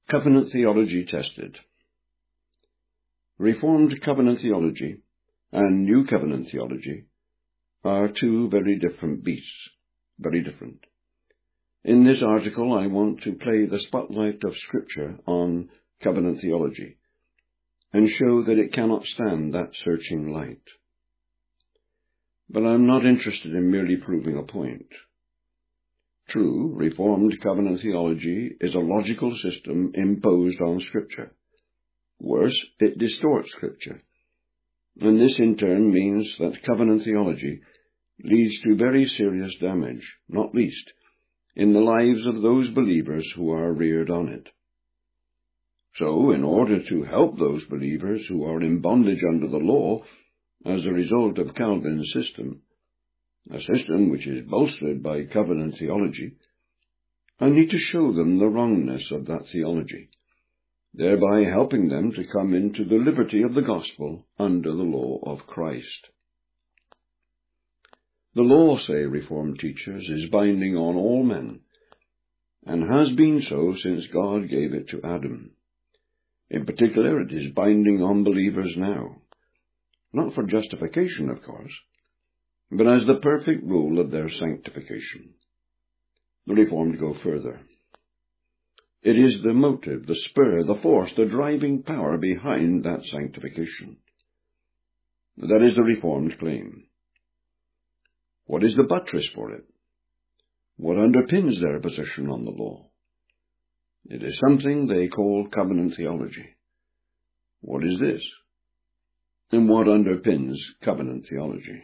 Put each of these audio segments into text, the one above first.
Covenant Theology Tested. Reformed Covenant Theology and New Covenant Theology are two very different beasts, very different. In this article I want to play the spotlight of Scripture on covenant theology and show that it cannot stand that searching light. But I'm not interested in merely proving a point. True, Reformed covenant theology is a logical system imposed on Scripture. Worse, it distorts Scripture. And this in turn means that covenant theology leads to very serious damage, not least in the lives of those believers who are reared on it. So, in order to help those believers who are in bondage under the law as a result of Calvin's system, a system which is bolstered by covenant theology, I need to show them the wrongness of that theology, thereby helping them to come into the liberty of the gospel under the law of Christ. The law, say Reformed teachers, is binding on all men, and has been so since God gave it to Adam. In particular, it is binding on believers now, not for justification, of course, but as the perfect rule of their sanctification. The Reformed go further. It is the motive, the spur, the force, the driving power behind that sanctification. That is the Reformed claim. What is the buttress for it? What underpins their position on the law? It is something they call covenant theology. What is this? And what underpins covenant theology?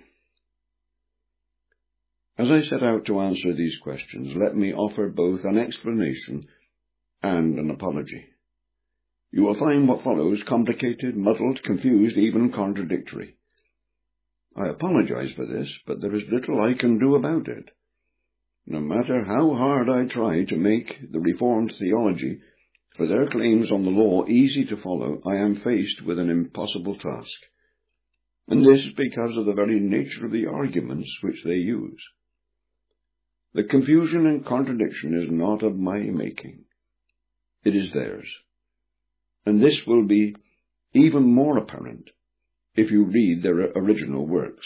As I set out to answer these questions, let me offer both an explanation and an apology. You will find what follows complicated, muddled, confused, even contradictory. I apologize for this, but there is little I can do about it. No matter how hard I try to make the Reformed theology for their claims on the law easy to follow, I am faced with an impossible task. And this because of the very nature of the arguments which they use. The confusion and contradiction is not of my making. It is theirs. And this will be even more apparent if you read their original works.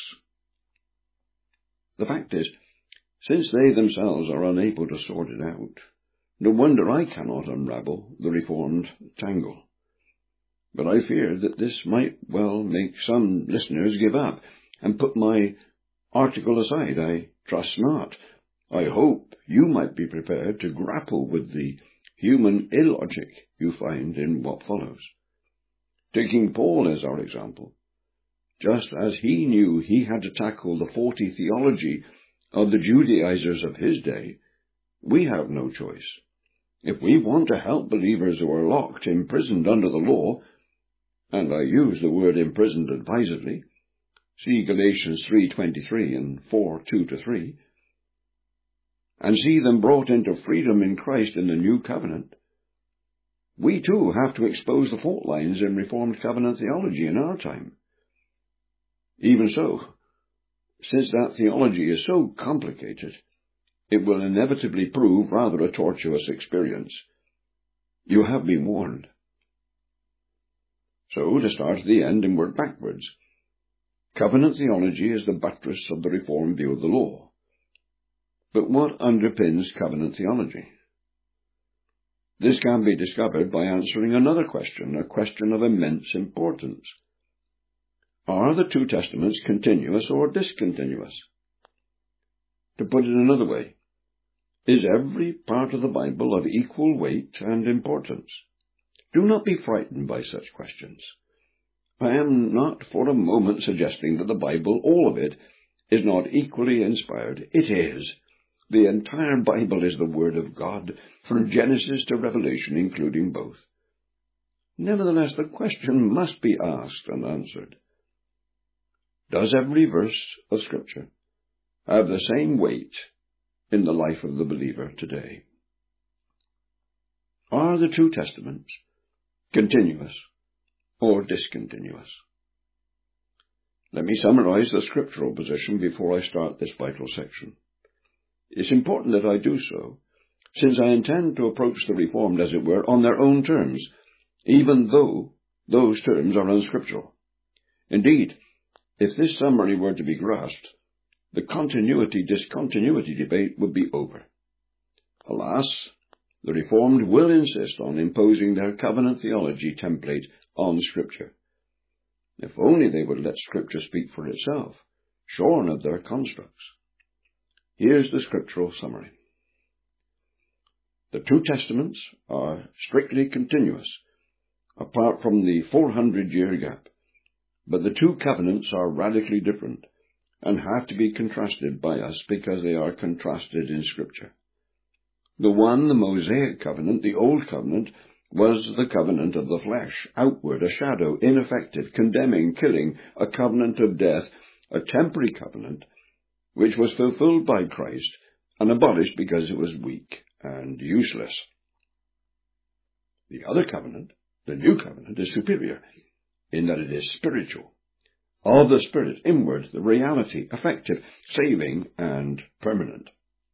The fact is, since they themselves are unable to sort it out, no wonder I cannot unravel the Reformed tangle. But I fear that this might well make some listeners give up and put my article aside. I trust not. I hope you might be prepared to grapple with the human illogic you find in what follows. Taking Paul as our example, just as he knew he had to tackle the faulty theology of the Judaizers of his day, we have no choice. If we want to help believers who are locked, imprisoned under the law, and I use the word imprisoned advisedly, see Galatians 3:23 and 4:2-3, and see them brought into freedom in Christ in the new covenant, we too have to expose the fault lines in Reformed covenant theology in our time. Even so, since that theology is so complicated, it will inevitably prove rather a tortuous experience. You have been warned. So, to start at the end and work backwards, covenant theology is the buttress of the Reformed view of the law. But what underpins covenant theology? This can be discovered by answering another question, a question of immense importance. Are the two testaments continuous or discontinuous? To put it another way, is every part of the Bible of equal weight and importance? Do not be frightened by such questions. I am not for a moment suggesting that the Bible, all of it, is not equally inspired. It is. The entire Bible is the Word of God, from Genesis to Revelation, including both. Nevertheless, the question must be asked and answered. Does every verse of Scripture have the same weight in the life of the believer today? Are the two testaments continuous or discontinuous? Let me summarize the scriptural position before I start this vital section. It's important that I do so, since I intend to approach the Reformed, as it were, on their own terms, even though those terms are unscriptural. Indeed, if this summary were to be grasped, the continuity-discontinuity debate would be over. Alas, the Reformed will insist on imposing their covenant theology template on Scripture. If only they would let Scripture speak for itself, shorn of their constructs. Here's the scriptural summary. The two testaments are strictly continuous, apart from the 400-year gap, but the two covenants are radically different and have to be contrasted by us because they are contrasted in Scripture. The one, the Mosaic covenant, the Old Covenant, was the covenant of the flesh, outward, a shadow, ineffective, condemning, killing, a covenant of death, a temporary covenant, which was fulfilled by Christ and abolished because it was weak and useless. The other covenant, the New Covenant, is superior in that it is spiritual, of the Spirit, inward, the reality, effective, saving, and permanent.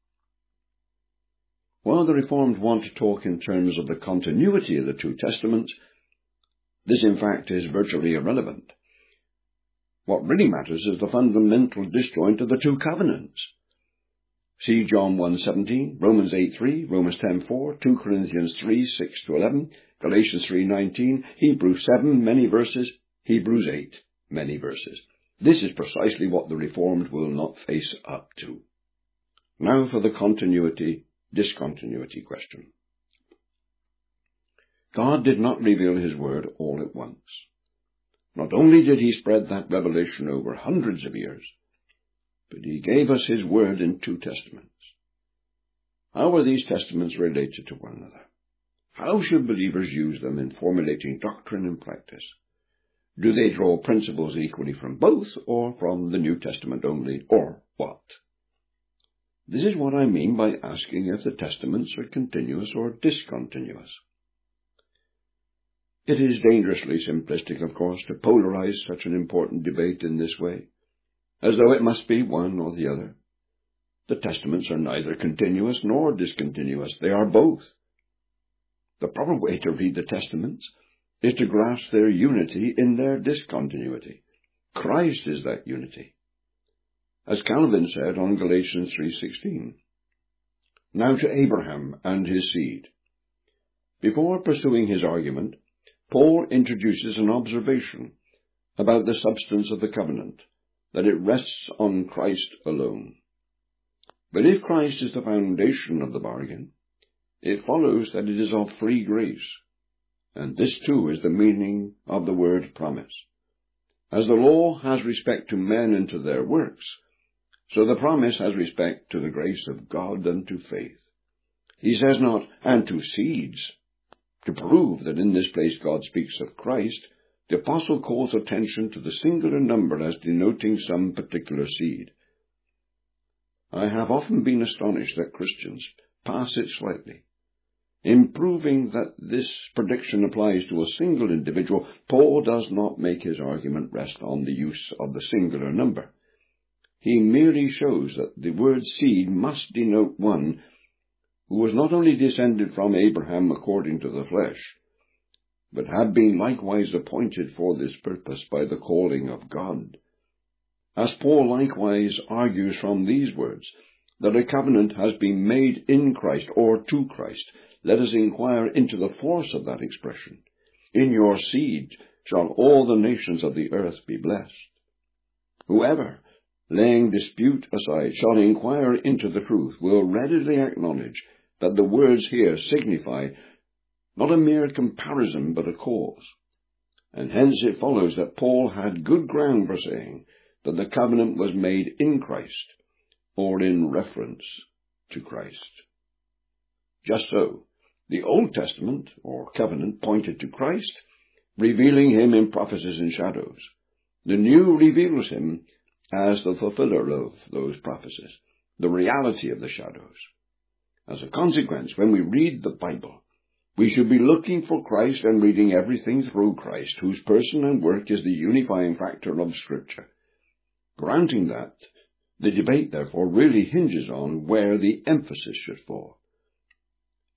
While the Reformed want to talk in terms of the continuity of the two testaments, this in fact is virtually irrelevant. What really matters is the fundamental disjoint of the two covenants. See John 1:17, Romans 8:3, Romans 10:4, 2 Corinthians 3:6-11, Galatians 3:19, Hebrews 7, many verses, Hebrews 8, many verses. This is precisely what the Reformed will not face up to. Now for the continuity-discontinuity question. God did not reveal his word all at once. Not only did he spread that revelation over hundreds of years, but he gave us his word in two testaments. How are these testaments related to one another? How should believers use them in formulating doctrine and practice? Do they draw principles equally from both, or from the New Testament only, or what? This is what I mean by asking if the testaments are continuous or discontinuous. It is dangerously simplistic, of course, to polarize such an important debate in this way, as though it must be one or the other. The testaments are neither continuous nor discontinuous. They are both. The proper way to read the testaments is to grasp their unity in their discontinuity. Christ is that unity. As Calvin said on Galatians 3:16, "Now to Abraham and his seed." Before pursuing his argument, Paul introduces an observation about the substance of the covenant, that it rests on Christ alone. But if Christ is the foundation of the bargain, it follows that it is of free grace, and this too is the meaning of the word promise. As the law has respect to men and to their works, so the promise has respect to the grace of God and to faith. He says not, "and to seeds." To prove that in this place God speaks of Christ, the Apostle calls attention to the singular number as denoting some particular seed. I have often been astonished that Christians pass it slightly. In proving that this prediction applies to a single individual, Paul does not make his argument rest on the use of the singular number. He merely shows that the word seed must denote one who was not only descended from Abraham according to the flesh, but had been likewise appointed for this purpose by the calling of God. As Paul likewise argues from these words that a covenant has been made in Christ or to Christ, let us inquire into the force of that expression. "In your seed shall all the nations of the earth be blessed." Whoever, laying dispute aside, shall inquire into the truth, will readily acknowledge that the words here signify not a mere comparison, but a cause. And hence it follows that Paul had good ground for saying that the covenant was made in Christ, or in reference to Christ. Just so, the Old Testament, or covenant, pointed to Christ, revealing him in prophecies and shadows. The New reveals him as the fulfiller of those prophecies, the reality of the shadows. As a consequence, when we read the Bible, we should be looking for Christ and reading everything through Christ, whose person and work is the unifying factor of Scripture. Granting that, the debate, therefore, really hinges on where the emphasis should fall.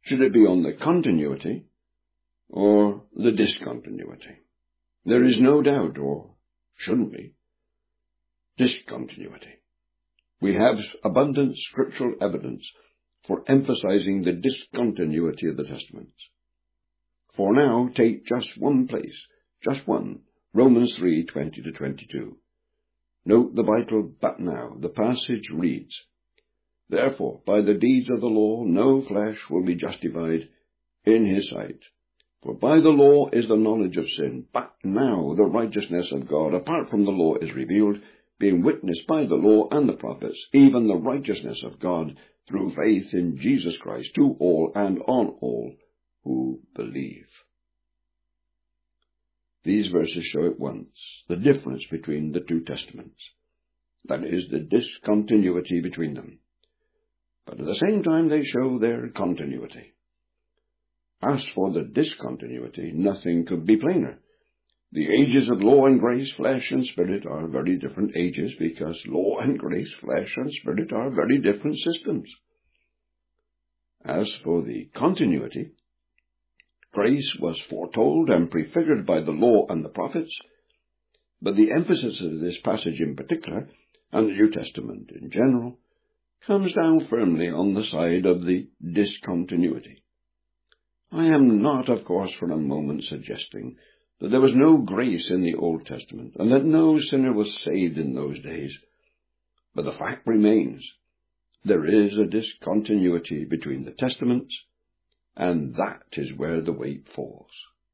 Should it be on the continuity or the discontinuity? There is no doubt, or shouldn't be, discontinuity. We have abundant scriptural evidence for emphasizing the discontinuity of the Testaments. For now, take just one place, just one, Romans 3:20-22. Note the vital "but now." The passage reads, "Therefore, by the deeds of the law, no flesh will be justified in his sight. For by the law is the knowledge of sin, but now the righteousness of God apart from the law is revealed, being witnessed by the law and the prophets, even the righteousness of God through faith in Jesus Christ to all and on all who believe." These verses show at once the difference between the two Testaments, that is, the discontinuity between them. But at the same time they show their continuity. As for the discontinuity, nothing could be plainer. The ages of law and grace, flesh and spirit, are very different ages because law and grace, flesh and spirit, are very different systems. As for the continuity, grace was foretold and prefigured by the law and the prophets, but the emphasis of this passage in particular, and the New Testament in general, comes down firmly on the side of the discontinuity. I am not, of course, for a moment suggesting that there was no grace in the Old Testament, and that no sinner was saved in those days. But the fact remains, there is a discontinuity between the Testaments, and that is where the weight falls.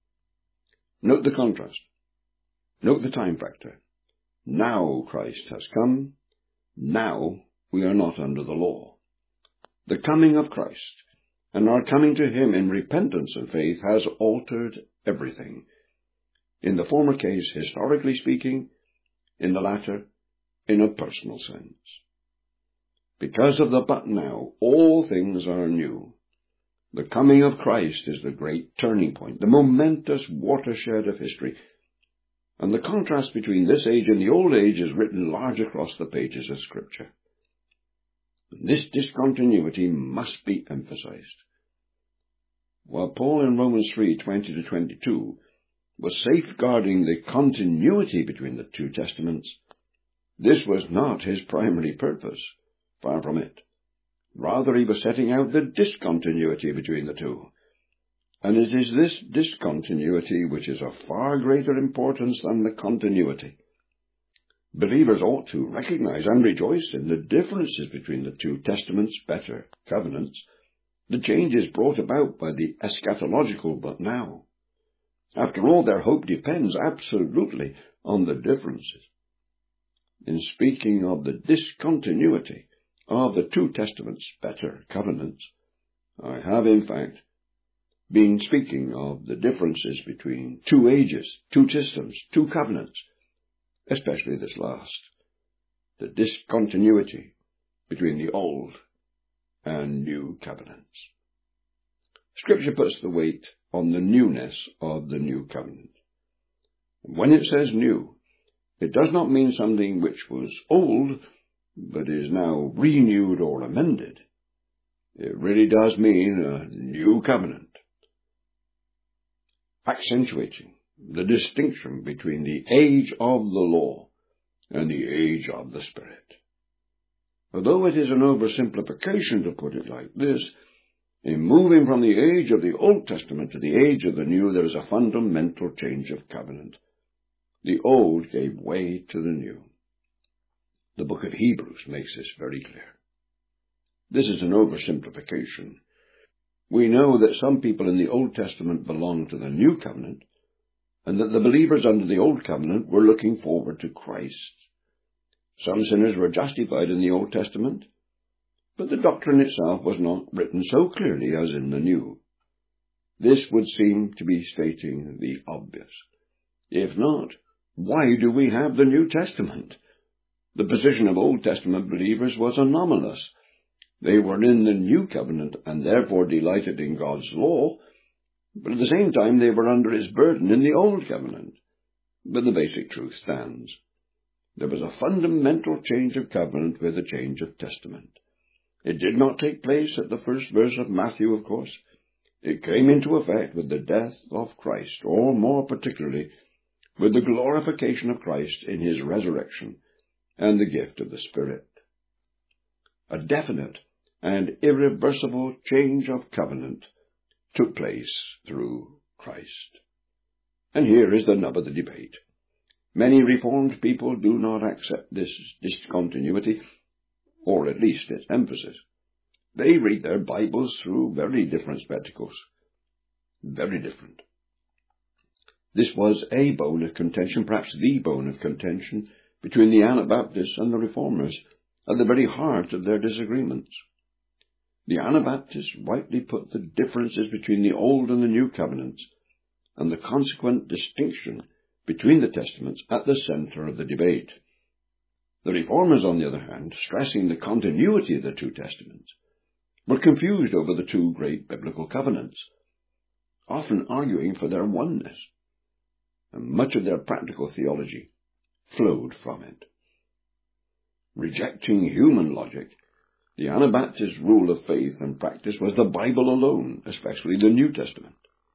Note the contrast. Note the time factor. Now Christ has come. Now we are not under the law. The coming of Christ, and our coming to him in repentance and faith, has altered everything. In the former case, historically speaking; in the latter, in a personal sense. Because of the "but now," all things are new. The coming of Christ is the great turning point, the momentous watershed of history, and the contrast between this age and the old age is written large across the pages of Scripture. This discontinuity must be emphasized. While Paul in Romans 3:20-22 was safeguarding the continuity between the two Testaments, this was not his primary purpose. Far from it. Rather, he was setting out the discontinuity between the two. And it is this discontinuity which is of far greater importance than the continuity. Believers ought to recognize and rejoice in the differences between the two Testaments, better covenants, the changes brought about by the eschatological "but now." After all, their hope depends absolutely on the differences. In speaking of the discontinuity of the two Testaments, better covenants, I have in fact been speaking of the differences between two ages, two systems, two covenants, especially this last, the discontinuity between the old and new covenants. Scripture puts the weight on the newness of the new covenant. When it says new, it does not mean something which was old, but is now renewed or amended. It really does mean a new covenant, accentuating the distinction between the age of the law and the age of the Spirit. Although it is an oversimplification to put it like this, in moving from the age of the Old Testament to the age of the New, there is a fundamental change of covenant. The old gave way to the new. The book of Hebrews makes this very clear. This is an oversimplification. We know that some people in the Old Testament belonged to the New Covenant, and that the believers under the Old Covenant were looking forward to Christ. Some sinners were justified in the Old Testament, but the doctrine itself was not written so clearly as in the New. This would seem to be stating the obvious. If not, why do we have the New Testament? The position of Old Testament believers was anomalous. They were in the New Covenant and therefore delighted in God's law, but at the same time they were under his burden in the Old Covenant. But the basic truth stands. There was a fundamental change of covenant with a change of testament. It did not take place at the first verse of Matthew, of course. It came into effect with the death of Christ, or more particularly, with the glorification of Christ in his resurrection and the gift of the Spirit. A definite and irreversible change of covenant took place through Christ. And here is the nub of the debate. Many Reformed people do not accept this discontinuity, or at least its emphasis. They read their Bibles through very different spectacles. Very different. This was a bone of contention, perhaps the bone of contention, between the Anabaptists and the Reformers, at the very heart of their disagreements. The Anabaptists rightly put the differences between the Old and the New Covenants, and the consequent distinction between the Testaments at the center of the debate. The Reformers, on the other hand, stressing the continuity of the two Testaments, were confused over the two great biblical covenants, often arguing for their oneness, and much of their practical theology flowed from it. Rejecting human logic, the Anabaptist rule of faith and practice was the Bible alone, especially the New Testament.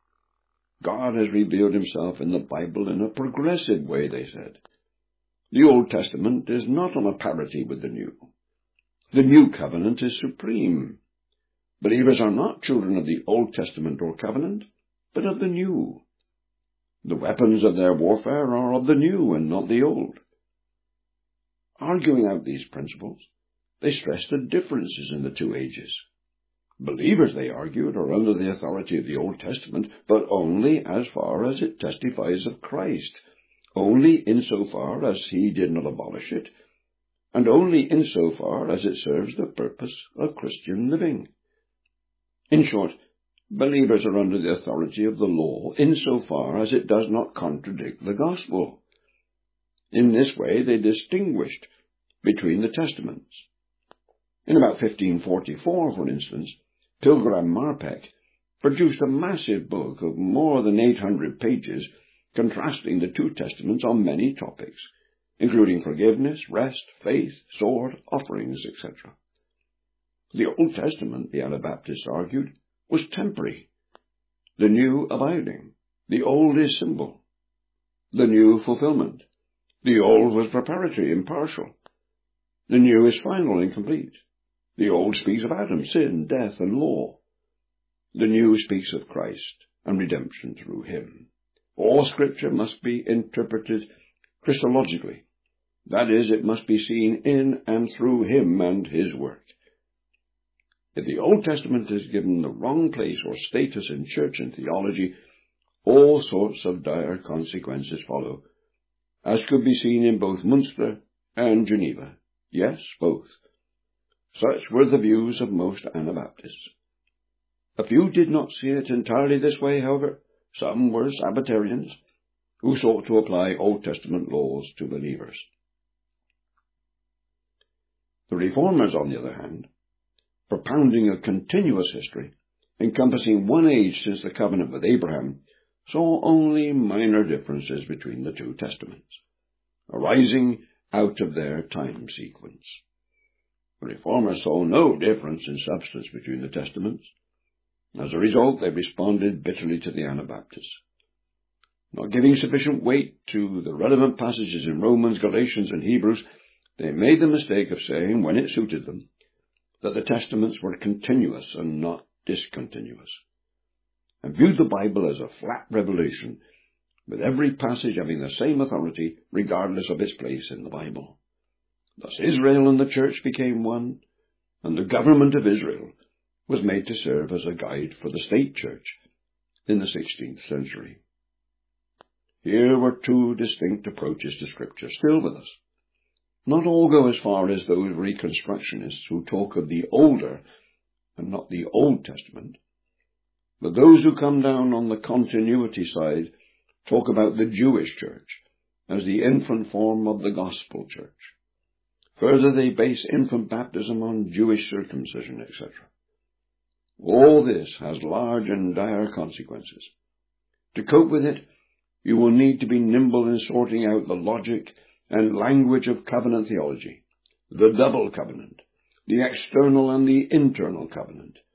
God has revealed himself in the Bible in a progressive way, they said. The Old Testament is not on a parity with the New. The New Covenant is supreme. Believers are not children of the Old Testament or Covenant, but of the New. The weapons of their warfare are of the New and not the Old. Arguing out these principles, they stressed the differences in the two ages. Believers, they argued, are under the authority of the Old Testament, but only as far as it testifies of Christ, only insofar as he did not abolish it, and only insofar as it serves the purpose of Christian living. In short, believers are under the authority of the law insofar as it does not contradict the gospel. In this way, they distinguished between the testaments. In about 1544, for instance, Pilgram Marpeck produced a massive book of more than 800 pages contrasting the two testaments on many topics, including forgiveness, rest, faith, sword, offerings, etc. The Old Testament, the Anabaptists argued, was temporary, the New abiding. The Old is symbol, the New fulfillment. The Old was preparatory and partial. The New is final and complete. The Old speaks of Adam, sin, death, and law. The New speaks of Christ and redemption through him. All Scripture must be interpreted Christologically. That is, it must be seen in and through him and his work. If the Old Testament is given the wrong place or status in church and theology, all sorts of dire consequences follow, as could be seen in both Munster and Geneva. Yes, both. Such were the views of most Anabaptists. A few did not see it entirely this way, however. Some were Sabbatarians, who sought to apply Old Testament laws to believers. The Reformers, on the other hand, propounding a continuous history, encompassing one age since the covenant with Abraham, saw only minor differences between the two testaments, arising out of their time sequence. The Reformers saw no difference in substance between the testaments. As a result, they responded bitterly to the Anabaptists. Not giving sufficient weight to the relevant passages in Romans, Galatians, and Hebrews, they made the mistake of saying, when it suited them, that the testaments were continuous and not discontinuous, and viewed the Bible as a flat revelation, with every passage having the same authority regardless of its place in the Bible. Thus Israel and the church became one, and the government of Israel was made to serve as a guide for the state church in the 16th century. Here were two distinct approaches to Scripture still with us. Not all go as far as those Reconstructionists who talk of the older and not the Old Testament, but those who come down on the continuity side talk about the Jewish church as the infant form of the gospel church. Further, they base infant baptism on Jewish circumcision, etc. All this has large and dire consequences. To cope with it, you will need to be nimble in sorting out the logic and language of covenant theology, the double covenant, the external and the internal covenant,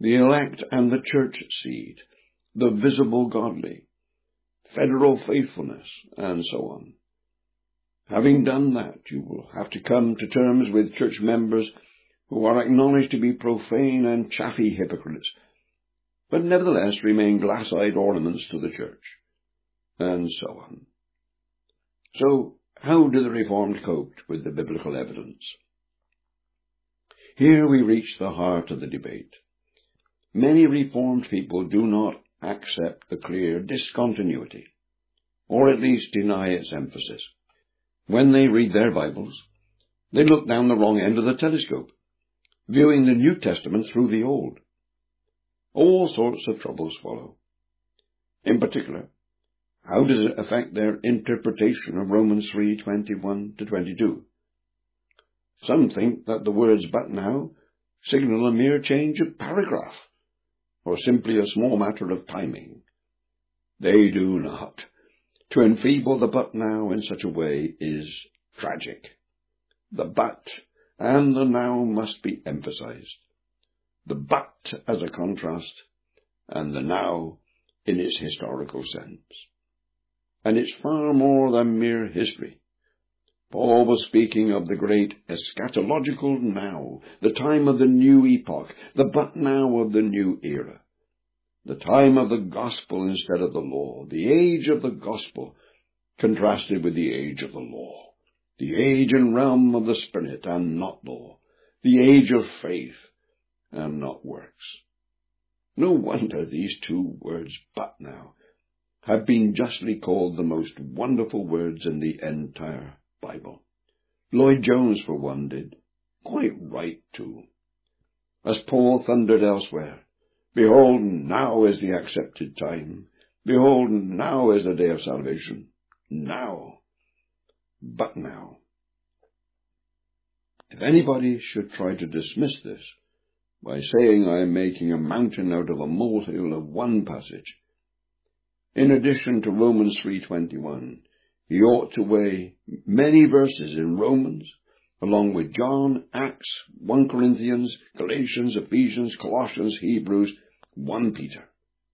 the elect and the church seed, the visible godly, federal faithfulness, and so on. Having done that, you will have to come to terms with church members who are acknowledged to be profane and chaffy hypocrites, but nevertheless remain glass-eyed ornaments to the church, and so on. So, how do the Reformed cope with the biblical evidence? Here we reach the heart of the debate. Many Reformed people do not accept the clear discontinuity, or at least deny its emphasis. When they read their Bibles, they look down the wrong end of the telescope, viewing the New Testament through the Old. All sorts of troubles follow. In particular, how does it affect their interpretation of Romans 3:21-22? Some think that the words "but now" signal a mere change of paragraph, or simply a small matter of timing. They do not. To enfeeble the "but now" in such a way is tragic. The "but" and the "now" must be emphasized. The "but" as a contrast, and the "now" in its historical sense. And it's far more than mere history. Paul was speaking of the great eschatological now, the time of the new epoch, the "but now" of the new era. The time of the gospel instead of the law, the age of the gospel contrasted with the age of the law, the age and realm of the Spirit and not law, the age of faith and not works. No wonder these two words, "but now," have been justly called the most wonderful words in the entire Bible. Lloyd-Jones, for one, did. Quite right, too. As Paul thundered elsewhere, "Behold, now is the accepted time. Behold, now is the day of salvation. Now. But now." If anybody should try to dismiss this by saying I am making a mountain out of a molehill of one passage, in addition to Romans 3:21, he ought to weigh many verses in Romans, along with John, Acts, 1 Corinthians, Galatians, Ephesians, Colossians, Hebrews, 1 Peter.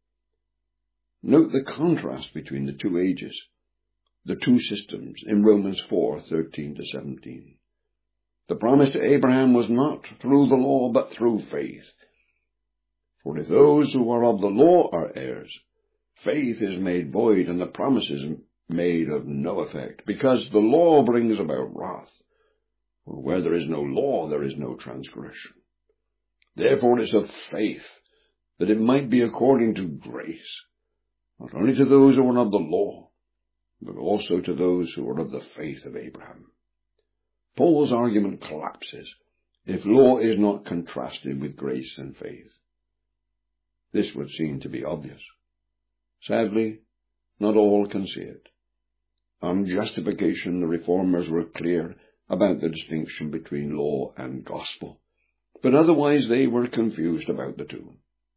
Note the contrast between the two ages, the two systems, in Romans 4:13-17. The promise to Abraham was not through the law, but through faith. For if those who are of the law are heirs, faith is made void, and the promise is made of no effect, because the law brings about wrath. For where there is no law, there is no transgression. Therefore it is of faith, that it might be according to grace, not only to those who are of the law, but also to those who are of the faith of Abraham. Paul's argument collapses if law is not contrasted with grace and faith. This would seem to be obvious. Sadly, not all can see it. On justification, the Reformers were clear about the distinction between law and gospel, but otherwise they were confused about the two.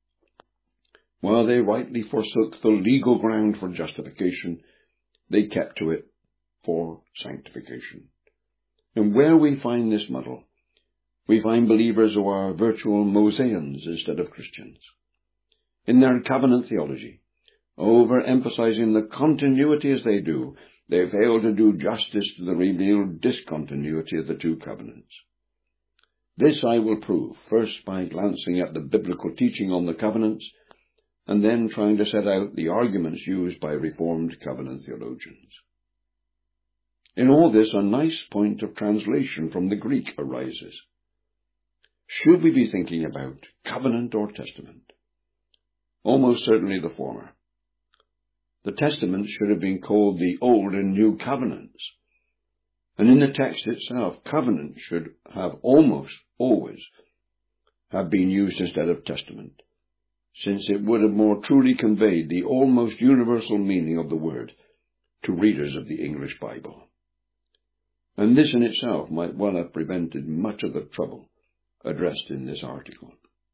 While they rightly forsook the legal ground for justification, they kept to it for sanctification. And where we find this muddle, we find believers who are virtual Mosaeans instead of Christians. In their covenant theology, overemphasizing the continuity as they do, they fail to do justice to the revealed discontinuity of the two covenants. This I will prove, first by glancing at the biblical teaching on the covenants, and then trying to set out the arguments used by Reformed covenant theologians. In all this, a nice point of translation from the Greek arises. Should we be thinking about covenant or testament? Almost certainly the former. The testament should have been called the Old and New Covenants. And in the text itself, covenant should have almost always have been used instead of testament, since it would have more truly conveyed the almost universal meaning of the word to readers of the English Bible. And this in itself might well have prevented much of the trouble addressed in this article.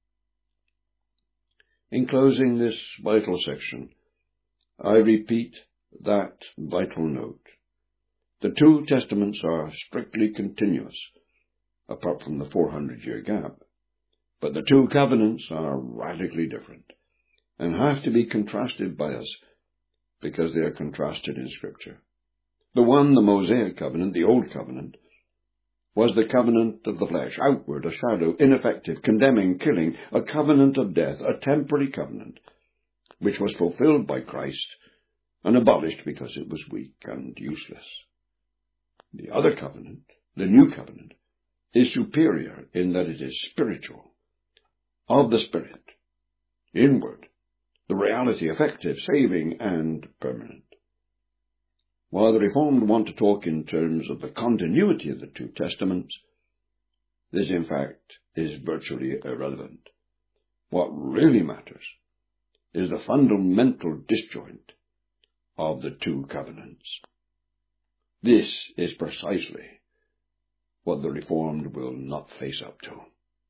In closing this vital section, I repeat that vital note. The two testaments are strictly continuous, apart from the 400-year gap, But the two covenants are radically different and have to be contrasted by us because they are contrasted in Scripture. The one, the Mosaic covenant, the Old Covenant, was the covenant of the flesh, outward, a shadow, ineffective, condemning, killing, a covenant of death, a temporary covenant, which was fulfilled by Christ and abolished because it was weak and useless. The other covenant, the New Covenant, is superior in that it is spiritual, of the Spirit, inward, the reality, effective, saving, and permanent. While the Reformed want to talk in terms of the continuity of the two Testaments, this in fact is virtually irrelevant. What really matters is the fundamental disjoint of the two covenants. This is precisely what the Reformed will not face up to.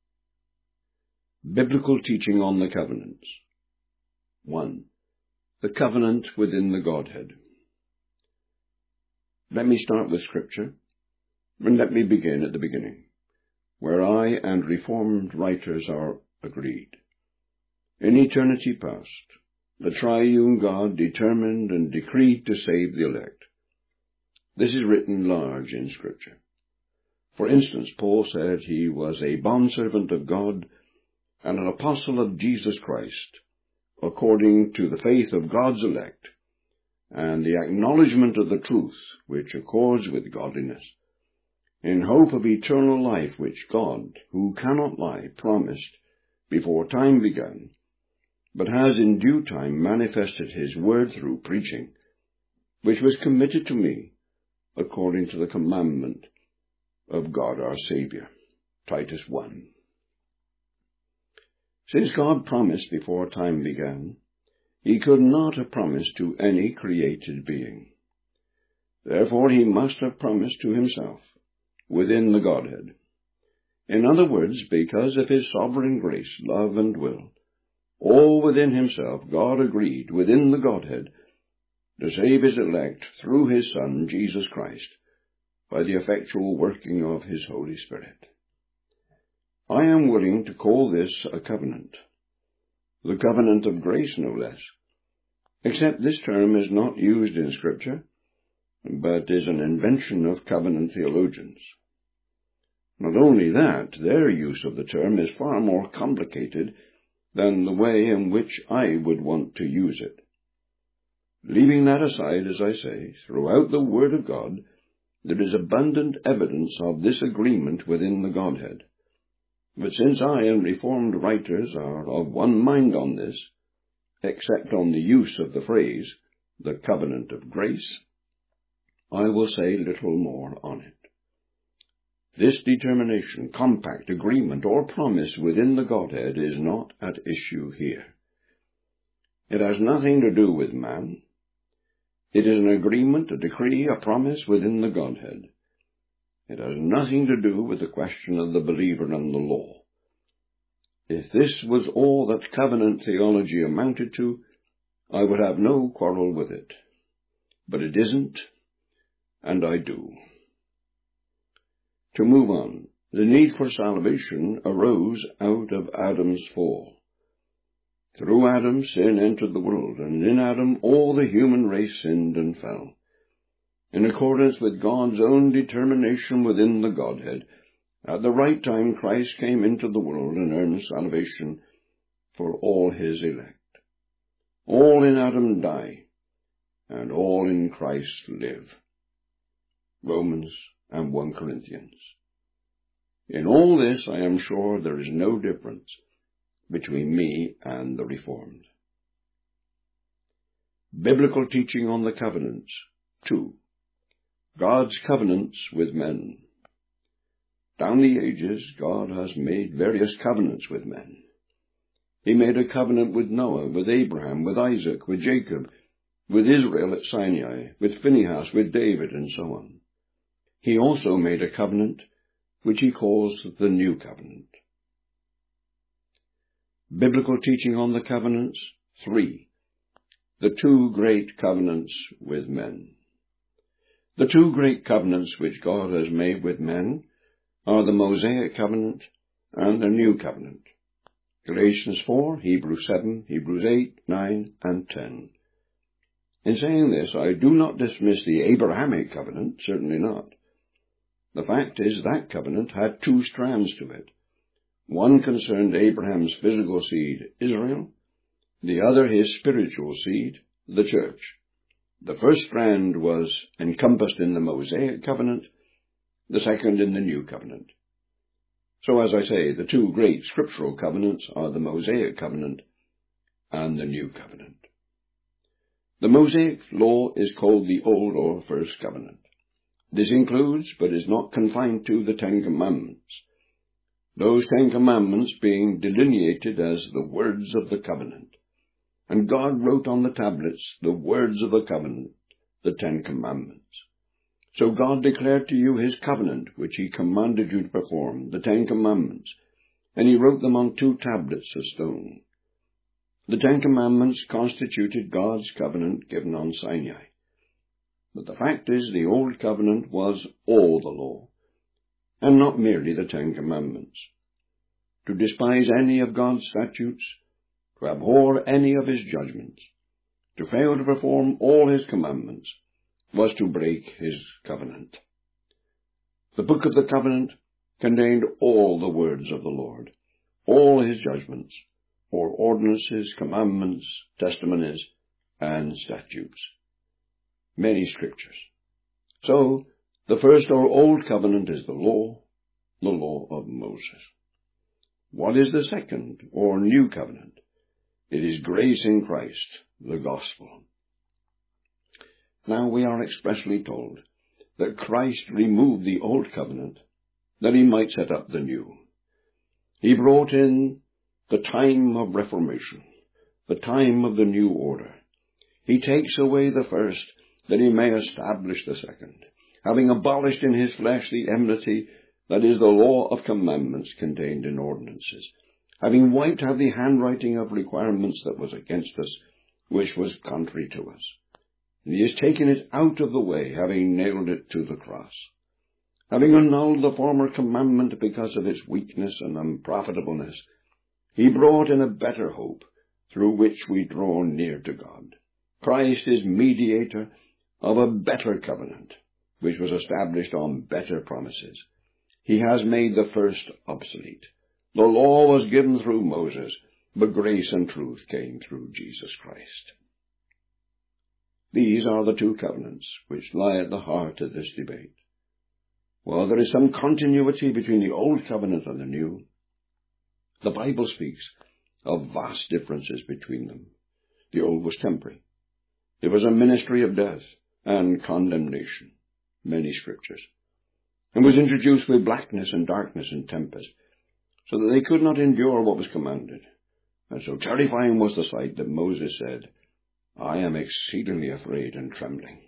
Biblical teaching on the covenants. 1. The covenant within the Godhead. Let me start with Scripture, and let me begin at the beginning, where I and Reformed writers are agreed. In eternity past, the triune God determined and decreed to save the elect. This is written large in Scripture. For instance, Paul said he was a bondservant of God and an apostle of Jesus Christ, according to the faith of God's elect, and the acknowledgement of the truth which accords with godliness, in hope of eternal life which God, who cannot lie, promised before time began, but has in due time manifested his word through preaching, which was committed to me according to the commandment of God our Saviour. Titus 1. Since God promised before time began, he could not have promised to any created being. Therefore he must have promised to himself, within the Godhead. In other words, because of his sovereign grace, love, and will, all within himself God agreed, within the Godhead, to save his elect through his Son, Jesus Christ, by the effectual working of his Holy Spirit. I am willing to call this a covenant, the covenant of grace no less, except this term is not used in Scripture, but is an invention of covenant theologians. Not only that, their use of the term is far more complicated than the way in which I would want to use it. Leaving that aside, as I say, throughout the Word of God, there is abundant evidence of this agreement within the Godhead. But since I and Reformed writers are of one mind on this, except on the use of the phrase, the covenant of grace, I will say little more on it. This determination, compact, agreement, or promise within the Godhead is not at issue here. It has nothing to do with man. It is an agreement, a decree, a promise within the Godhead. It has nothing to do with the question of the believer and the law. If this was all that covenant theology amounted to, I would have no quarrel with it. But it isn't, and I do. To move on, the need for salvation arose out of Adam's fall. Through Adam, sin entered the world, and in Adam all the human race sinned and fell. In accordance with God's own determination within the Godhead, at the right time Christ came into the world and earned salvation for all his elect. All in Adam die, and all in Christ live. Romans and 1 Corinthians. In all this I am sure there is no difference between me and the Reformed. Biblical teaching on the covenants. 2. God's covenants with men. Down the ages, God has made various covenants with men. He made a covenant with Noah, with Abraham, with Isaac, with Jacob, with Israel at Sinai, with Phinehas, with David, and so on. He also made a covenant which he calls the New Covenant. Biblical teaching on the covenants. 3. The two great covenants with men. The two great covenants which God has made with men are the Mosaic covenant and the New Covenant, Galatians 4, Hebrews 7, Hebrews 8, 9, and 10. In saying this, I do not dismiss the Abrahamic covenant, certainly not. The fact is that covenant had two strands to it. One concerned Abraham's physical seed, Israel, the other his spiritual seed, the church. The first strand was encompassed in the Mosaic covenant, the second in the New covenant. So, as I say, the two great scriptural covenants are the Mosaic covenant and the New covenant. The Mosaic law is called the Old or First Covenant. This includes, but is not confined to, the Ten Commandments. Those 10 Commandments being delineated as the words of the covenant. And God wrote on the tablets the words of the covenant, the 10 Commandments. So God declared to you his covenant, which he commanded you to perform, the 10 Commandments, and he wrote them on 2 tablets of stone. The 10 Commandments constituted God's covenant given on Sinai. But the fact is, the Old Covenant was all the law, and not merely the 10 Commandments. To despise any of God's statutes, to abhor any of his judgments, to fail to perform all his commandments, was to break his covenant. The book of the covenant contained all the words of the Lord, all his judgments, or ordinances, commandments, testimonies, and statutes. Many scriptures. So, the first or Old Covenant is the law of Moses. What is the second or New Covenant? It is grace in Christ, the gospel. Now we are expressly told that Christ removed the Old Covenant that he might set up the new. He brought in the time of reformation, the time of the new order. He takes away the first that he may establish the second, having abolished in his flesh the enmity that is the law of commandments contained in ordinances, having wiped out the handwriting of requirements that was against us, which was contrary to us. And he has taken it out of the way, having nailed it to the cross. Having annulled the former commandment because of its weakness and unprofitableness, he brought in a better hope, through which we draw near to God. Christ is mediator of a better covenant, which was established on better promises. He has made the first obsolete. The law was given through Moses, but grace and truth came through Jesus Christ. These are the 2 covenants which lie at the heart of this debate. While there is some continuity between the Old Covenant and the New, the Bible speaks of vast differences between them. The Old was temporary. It was a ministry of death and condemnation, many scriptures, and was introduced with blackness and darkness and tempest, so that they could not endure what was commanded. And so terrifying was the sight that Moses said, I am exceedingly afraid and trembling.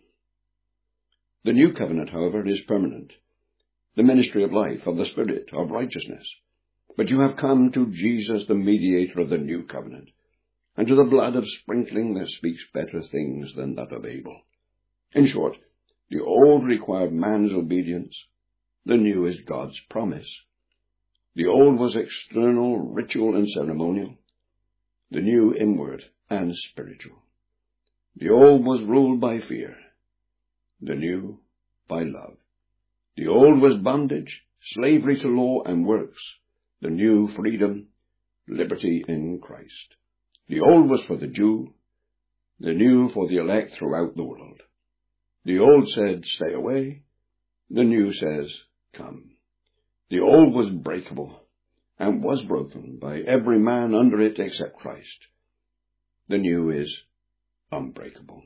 The New Covenant, however, is permanent, the ministry of life, of the Spirit, of righteousness. But you have come to Jesus, the mediator of the New Covenant, and to the blood of sprinkling that speaks better things than that of Abel. In short, the old required man's obedience, the new is God's promise. The old was external, ritual, and ceremonial, the new inward and spiritual. The old was ruled by fear, the new by love. The old was bondage, slavery to law and works, the new freedom, liberty in Christ. The old was for the Jew, the new for the elect throughout the world. The old said, stay away, the new says, come. The old was breakable, and was broken by every man under it except Christ. The new is unbreakable.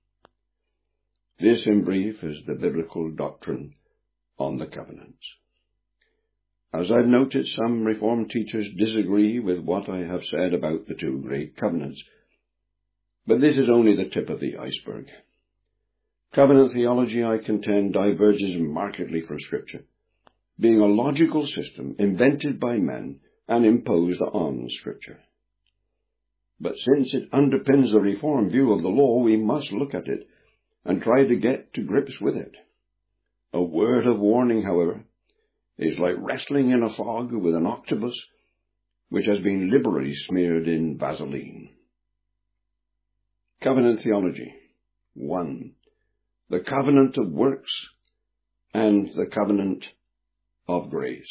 This, in brief, is the biblical doctrine on the covenants. As I've noted, some Reformed teachers disagree with what I have said about the 2 great covenants, but this is only the tip of the iceberg. Covenant theology, I contend, diverges markedly from Scripture, being a logical system invented by men and imposed on Scripture. But since it underpins the Reformed view of the law, we must look at it and try to get to grips with it. A word of warning, however, is like wrestling in a fog with an octopus which has been liberally smeared in Vaseline. Covenant theology. 1. The covenant of works and the covenant of grace.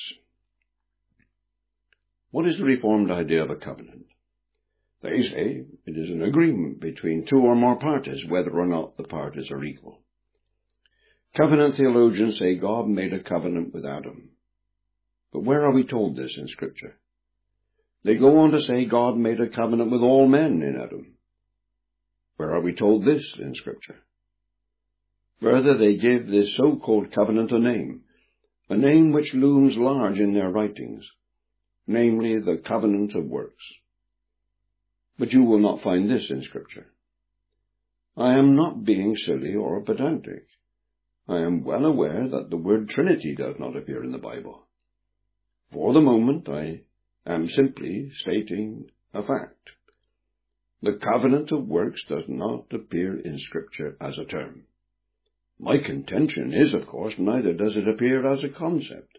What is the Reformed idea of a covenant? They say it is an agreement between two or more parties, whether or not the parties are equal. Covenant theologians say God made a covenant with Adam. But where are we told this in Scripture? They go on to say God made a covenant with all men in Adam. Where are we told this in Scripture? Further, they give this so-called covenant a name which looms large in their writings, namely the covenant of works. But you will not find this in Scripture. I am not being silly or pedantic. I am well aware that the word Trinity does not appear in the Bible. For the moment, I am simply stating a fact. The covenant of works does not appear in Scripture as a term. My contention is, of course, neither does it appear as a concept.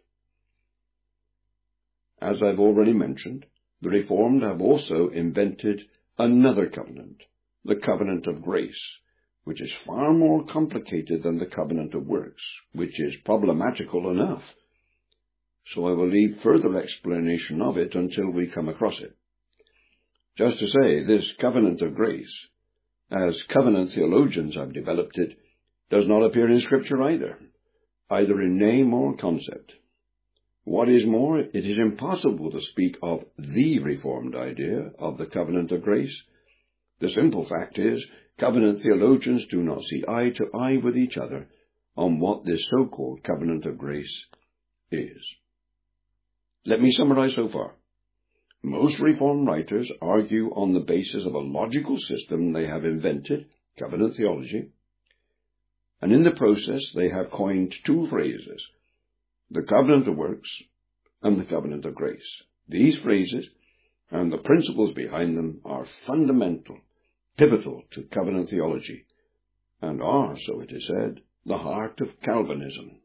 As I've already mentioned, the Reformed have also invented another covenant, the covenant of grace, which is far more complicated than the covenant of works, which is problematical enough. So I will leave further explanation of it until we come across it. Just to say, this covenant of grace, as covenant theologians have developed it, does not appear in Scripture either in name or concept. What is more, it is impossible to speak of the Reformed idea of the covenant of grace. The simple fact is, covenant theologians do not see eye to eye with each other on what this so-called covenant of grace is. Let me summarize so far. Most Reformed writers argue on the basis of a logical system they have invented, covenant theology, and in the process they have coined two phrases, the covenant of works and the covenant of grace. These phrases and the principles behind them are fundamental, pivotal to covenant theology, and are, so it is said, the heart of Calvinism.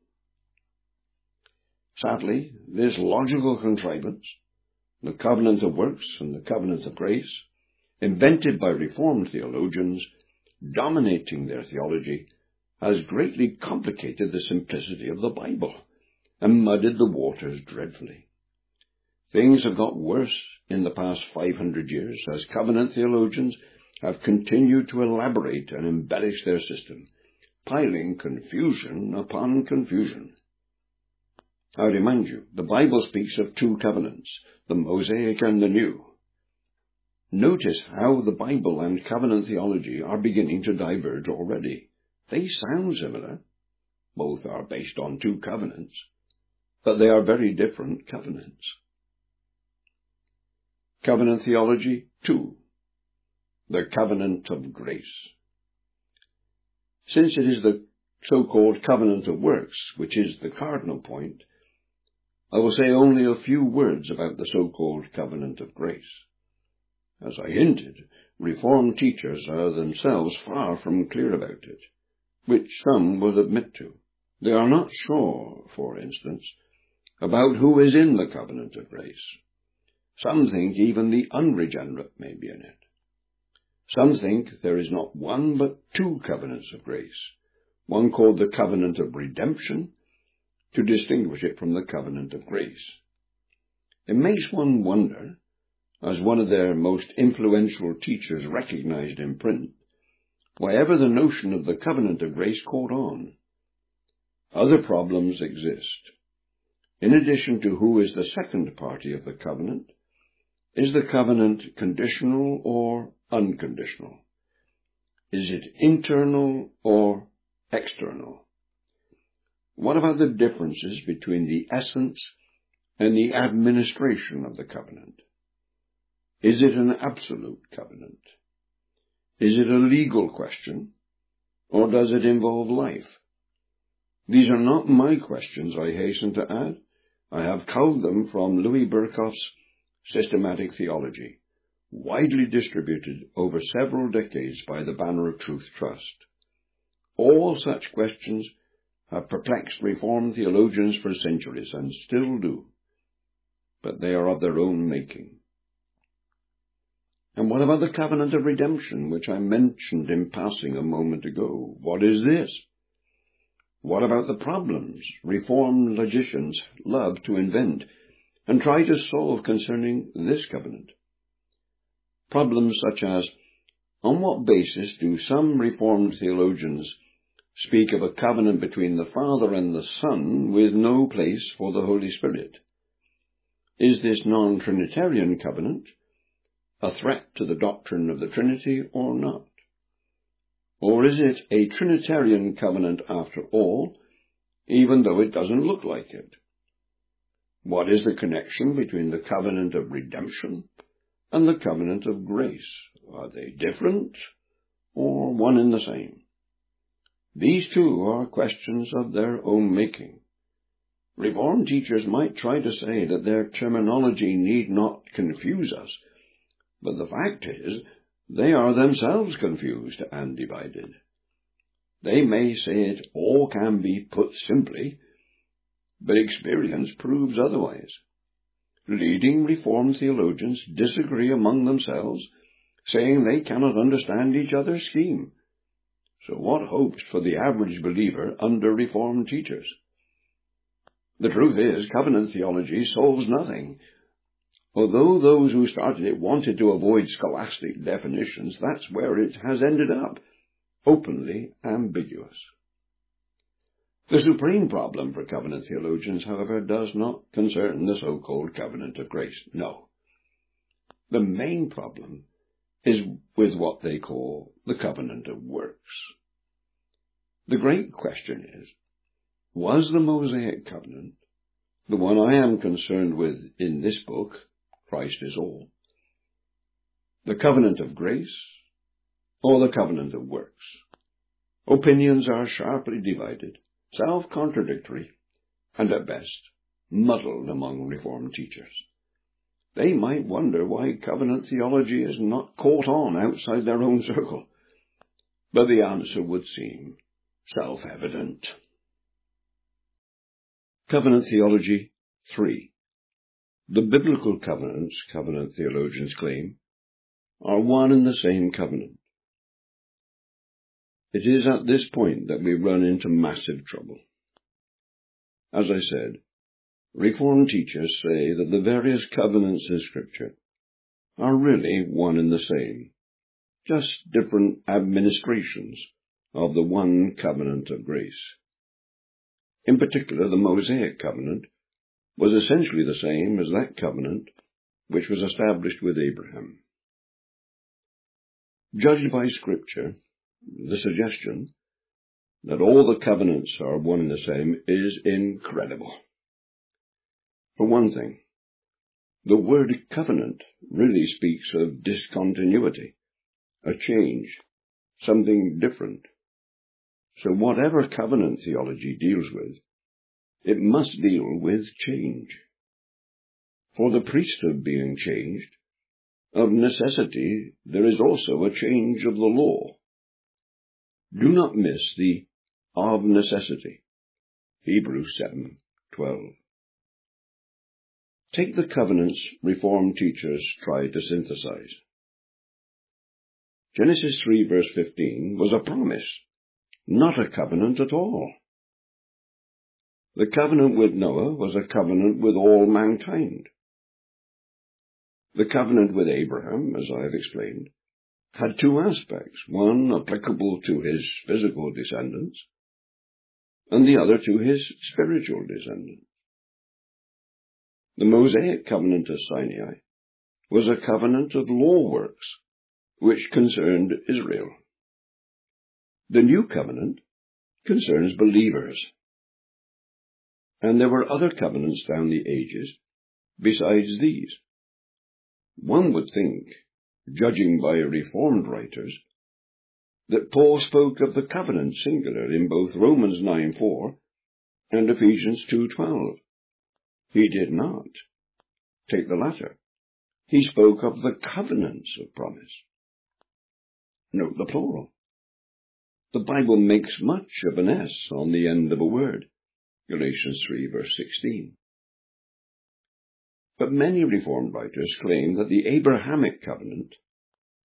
Sadly, this logical contrivance, the covenant of works and the covenant of grace, invented by Reformed theologians, dominating their theology, has greatly complicated the simplicity of the Bible and muddied the waters dreadfully. Things have got worse in the past 500 years as covenant theologians have continued to elaborate and embellish their system, piling confusion upon confusion. I remind you, the Bible speaks of two covenants, the Mosaic and the New. Notice how the Bible and covenant theology are beginning to diverge already. They sound similar. Both are based on two covenants, but they are very different covenants. Covenant theology 2. The covenant of grace. Since it is the so-called covenant of works, which is the cardinal point, I will say only a few words about the so-called covenant of grace. As I hinted, Reformed teachers are themselves far from clear about it, which some will admit to. They are not sure, for instance, about who is in the covenant of grace. Some think even the unregenerate may be in it. Some think there is not one but two covenants of grace, one called the covenant of redemption, to distinguish it from the covenant of grace. It makes one wonder, as one of their most influential teachers recognized in print, why ever the notion of the covenant of grace caught on. Other problems exist. In addition to who is the second party of the covenant, is the covenant conditional or unconditional? Is it internal or external? What about the differences between the essence and the administration of the covenant? Is it an absolute covenant? Is it a legal question, or does it involve life? These are not my questions, I hasten to add. I have culled them from Louis Berkhof's Systematic Theology, widely distributed over several decades by the Banner of Truth Trust. All such questions have perplexed Reformed theologians for centuries and still do, but they are of their own making. And what about the covenant of redemption, which I mentioned in passing a moment ago? What is this? What about the problems Reformed logicians love to invent and try to solve concerning this covenant? Problems such as, on what basis do some Reformed theologians speak of a covenant between the Father and the Son with no place for the Holy Spirit? Is this non-Trinitarian covenant a threat to the doctrine of the Trinity or not? Or is it a Trinitarian covenant after all, even though it doesn't look like it? What is the connection between the covenant of redemption and the covenant of grace? Are they different or one and the same? These two are questions of their own making. Reformed teachers might try to say that their terminology need not confuse us, but the fact is, they are themselves confused and divided. They may say it all can be put simply, but experience proves otherwise. Leading Reformed theologians disagree among themselves, saying they cannot understand each other's scheme. So what hopes for the average believer under Reformed teachers? The truth is, covenant theology solves nothing. Although those who started it wanted to avoid scholastic definitions, that's where it has ended up, openly ambiguous. The supreme problem for covenant theologians, however, does not concern the so-called covenant of grace. No. The main problem is with what they call the covenant of works. The great question is, was the Mosaic covenant, the one I am concerned with in this book, Christ is all, the covenant of grace or the covenant of works? Opinions are sharply divided, self-contradictory, and at best muddled among Reformed teachers. They might wonder why covenant theology is not caught on outside their own circle, but the answer would seem self-evident. Covenant Theology 3. The biblical covenants, covenant theologians claim, are one and the same covenant. It is at this point that we run into massive trouble. As I said, Reformed teachers say that the various covenants in Scripture are really one and the same, just different administrations of the one covenant of grace. In particular, the Mosaic covenant was essentially the same as that covenant which was established with Abraham. Judged by Scripture, the suggestion that all the covenants are one and the same is incredible. For one thing, the word covenant really speaks of discontinuity, a change, something different. So whatever covenant theology deals with, it must deal with change. For the priesthood being changed, of necessity there is also a change of the law. Do not miss the of necessity. Hebrews 7:12. Take the covenants Reformed teachers try to synthesize. Genesis 3 verse 15 was a promise, not a covenant at all. The covenant with Noah was a covenant with all mankind. The covenant with Abraham, as I have explained, had two aspects, one applicable to his physical descendants, and the other to his spiritual descendants. The Mosaic covenant of Sinai was a covenant of law works, which concerned Israel. The new covenant concerns believers. And there were other covenants down the ages besides these. One would think, judging by Reformed writers, that Paul spoke of the covenant singular in both Romans 9:4 and Ephesians 2:12. He did not. Take the latter. He spoke of the covenants of promise. Note the plural. The Bible makes much of an S on the end of a word. Galatians 3 verse 16. But many Reformed writers claim that the Abrahamic covenant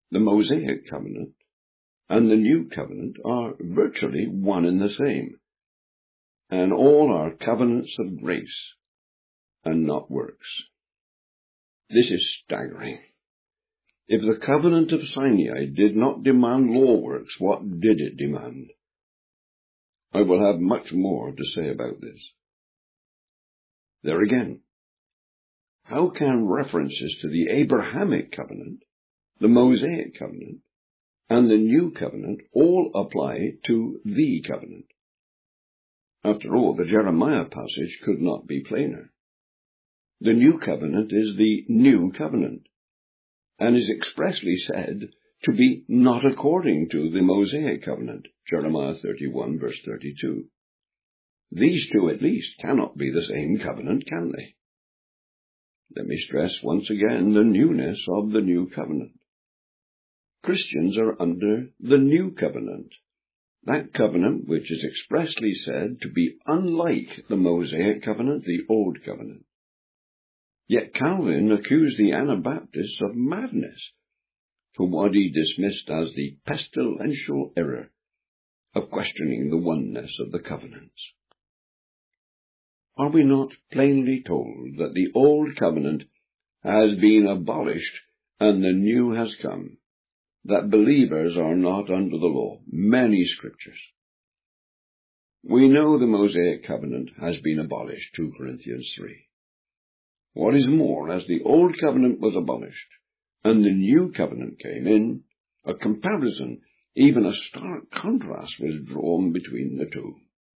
The Mosaic covenant and the new covenant are virtually one and the same, and all are covenants of grace and not works. This is staggering. If the covenant of Sinai did not demand law works, what did it demand? I will have much more to say about this. There again, how can references to the Abrahamic covenant, the Mosaic covenant, and the new covenant all apply to the covenant? After all, the Jeremiah passage could not be plainer. The new covenant is the new covenant, and is expressly said to be not according to the Mosaic covenant, Jeremiah 31, verse 32. These two, at least, cannot be the same covenant, can they? Let me stress once again the newness of the new covenant. Christians are under the new covenant, that covenant which is expressly said to be unlike the Mosaic covenant, the old covenant. Yet Calvin accused the Anabaptists of madness for what he dismissed as the pestilential error of questioning the oneness of the covenants. Are we not plainly told that the old covenant has been abolished and the new has come, that believers are not under the law? Many scriptures. We know the Mosaic covenant has been abolished, 2 Corinthians 3. What is more, as the old covenant was abolished and the new covenant came in, a comparison, even a stark contrast, was drawn between the two.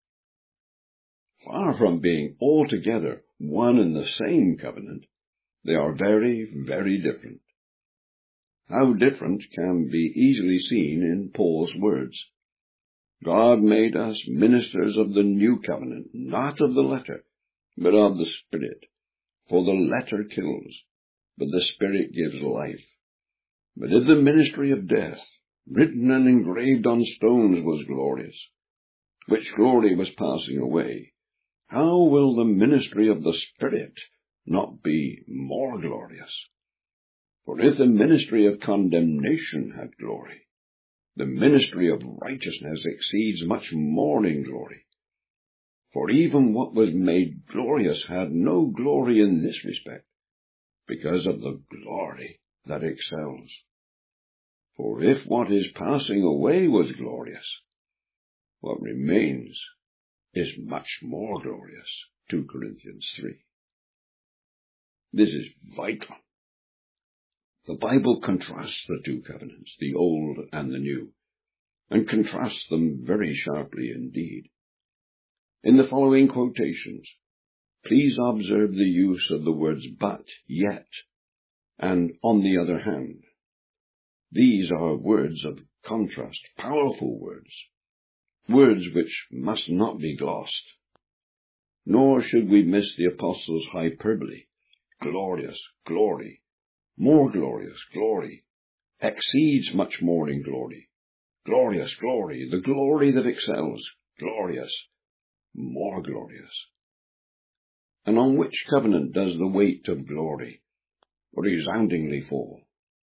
Far from being altogether one and the same covenant, they are very, very different. How different can be easily seen in Paul's words. God made us ministers of the new covenant, not of the letter, but of the Spirit. For the letter kills, but the Spirit gives life. But if the ministry of death, written and engraved on stones, was glorious, which glory was passing away, how will the ministry of the Spirit not be more glorious? For if the ministry of condemnation had glory, the ministry of righteousness exceeds much more in glory. For even what was made glorious had no glory in this respect, because of the glory that excels. For if what is passing away was glorious, what remains is much more glorious, 2 Corinthians 3. This is vital. The Bible contrasts the two covenants, the old and the new, and contrasts them very sharply indeed. In the following quotations, please observe the use of the words but, yet, and on the other hand. These are words of contrast, powerful words which must not be glossed. Nor should we miss the apostle's hyperbole. Glorious, glory, more glorious, glory, exceeds much more in glory. Glorious, glory, the glory that excels, glorious, more glorious. And on which covenant does the weight of glory resoundingly fall?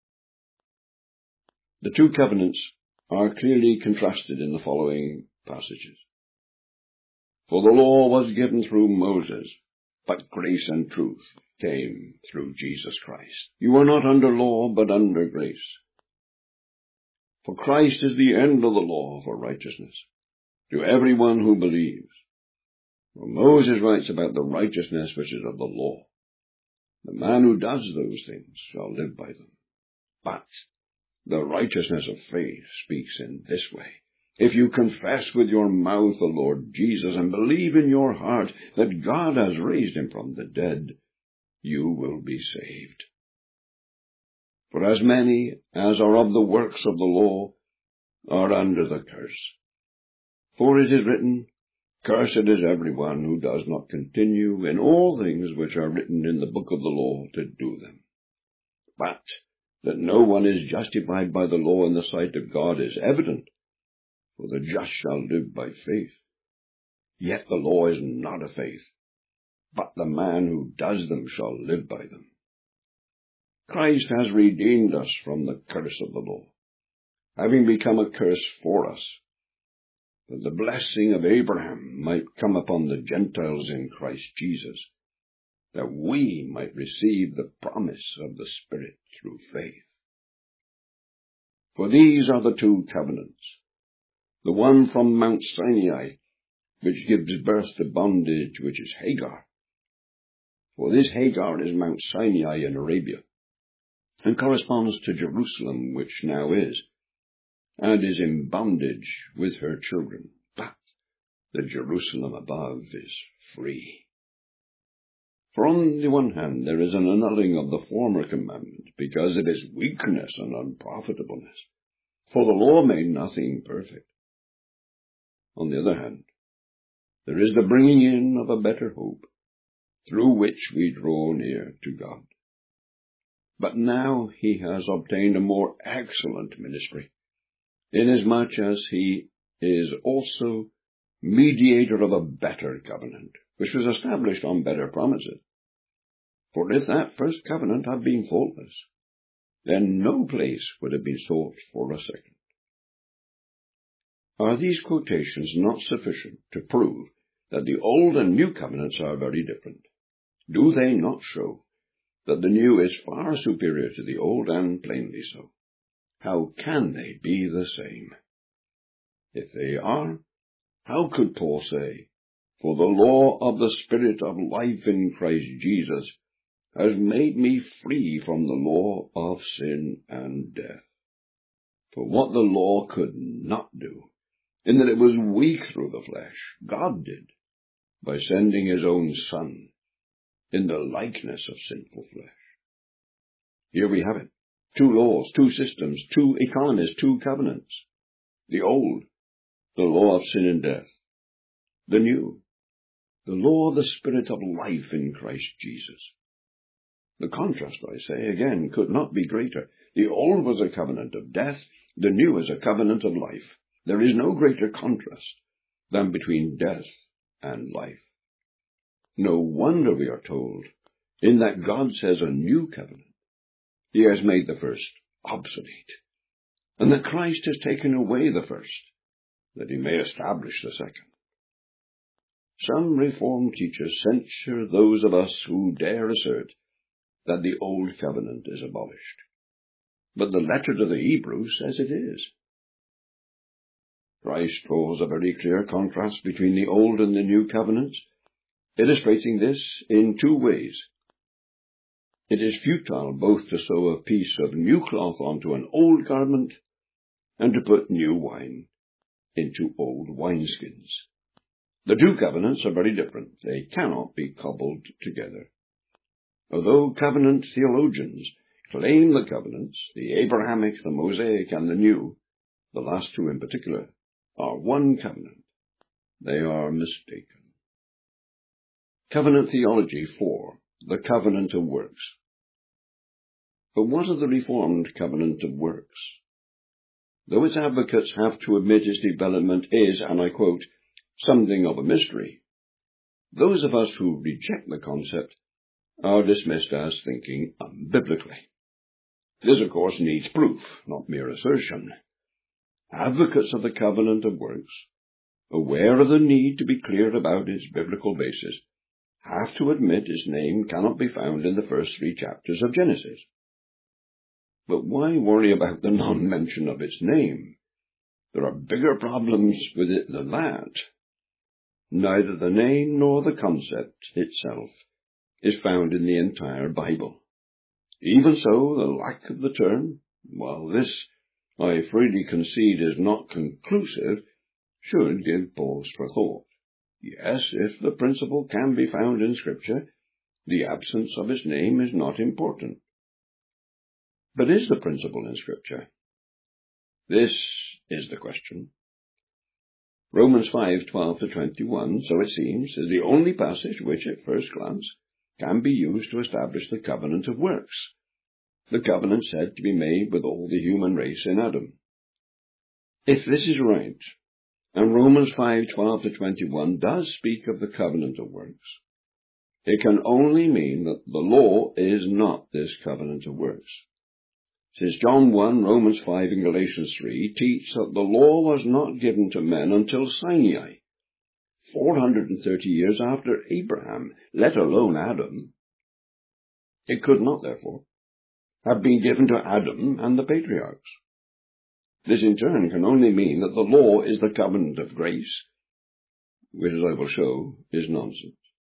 The two covenants are clearly contrasted in the following passages. For the law was given through Moses, but grace and truth came through Jesus Christ. You are not under law, but under grace. For Christ is the end of the law for righteousness to everyone who believes. For Moses writes about the righteousness which is of the law. The man who does those things shall live by them. But the righteousness of faith speaks in this way. If you confess with your mouth the Lord Jesus and believe in your heart that God has raised him from the dead, you will be saved. For as many as are of the works of the law are under the curse. For it is written, Cursed is everyone who does not continue in all things which are written in the book of the law to do them. But that no one is justified by the law in the sight of God is evident, for the just shall live by faith. Yet the law is not of faith, but the man who does them shall live by them. Christ has redeemed us from the curse of the law, having become a curse for us, that the blessing of Abraham might come upon the Gentiles in Christ Jesus, that we might receive the promise of the Spirit through faith. For these are the two covenants, the one from Mount Sinai, which gives birth to bondage, which is Hagar. For this Hagar is Mount Sinai in Arabia, and corresponds to Jerusalem, which now is, and is in bondage with her children. But the Jerusalem above is free. For on the one hand there is an annulling of the former commandment, because it is weakness and unprofitableness, for the law made nothing perfect. On the other hand, there is the bringing in of a better hope, through which we draw near to God. But now he has obtained a more excellent ministry, inasmuch as he is also mediator of a better covenant, which was established on better promises. For if that first covenant had been faultless, then no place would have been sought for a second. Are these quotations not sufficient to prove that the old and new covenants are very different? Do they not show that the new is far superior to the old, and plainly so? How can they be the same? If they are, how could Paul say, "For the law of the Spirit of life in Christ Jesus has made me free from the law of sin and death"? For what the law could not do, in that it was weak through the flesh, God did, by sending his own Son in the likeness of sinful flesh. Here we have it. Two laws, two systems, two economies, two covenants. The old, the law of sin and death. The new, the law of the Spirit of life in Christ Jesus. The contrast, I say again, could not be greater. The old was a covenant of death, the new is a covenant of life. There is no greater contrast than between death and life. No wonder we are told, in that God says a new covenant, he has made the first obsolete, and that Christ has taken away the first, that he may establish the second. Some Reformed teachers censure those of us who dare assert that the old covenant is abolished, but the letter to the Hebrews says it is. Christ draws a very clear contrast between the old and the new covenants, illustrating this in two ways. It is futile both to sew a piece of new cloth onto an old garment and to put new wine into old wineskins. The two covenants are very different. They cannot be cobbled together. Although covenant theologians claim the covenants, the Abrahamic, the Mosaic, and the New, the last two in particular, are one covenant, they are mistaken. Covenant Theology 4. The Covenant of Works. But what of the Reformed covenant of works? Though its advocates have to admit its development is, and I quote, something of a mystery, those of us who reject the concept are dismissed as thinking unbiblically. This, of course, needs proof, not mere assertion. Advocates of the covenant of works, aware of the need to be clear about its biblical basis, have to admit its name cannot be found in the first 3 chapters of Genesis. But why worry about the non-mention of its name? There are bigger problems with it than that. Neither the name nor the concept itself is found in the entire Bible. Even so, the lack of the term, while this, I freely concede, is not conclusive, should give pause for thought. Yes, if the principle can be found in Scripture, the absence of its name is not important. But is the principle in Scripture? This is the question. Romans 5:12-21, so it seems, is the only passage which, at first glance, can be used to establish the covenant of works, the covenant said to be made with all the human race in Adam. If this is right, and Romans 5:12-21 does speak of the covenant of works, it can only mean that the law is not this covenant of works. Since John 1, Romans 5, and Galatians 3 teach that the law was not given to men until Sinai, 430 years after Abraham, let alone Adam. It could not, therefore, have been given to Adam and the patriarchs. This in turn can only mean that the law is the covenant of grace, which, as I will show, is nonsense.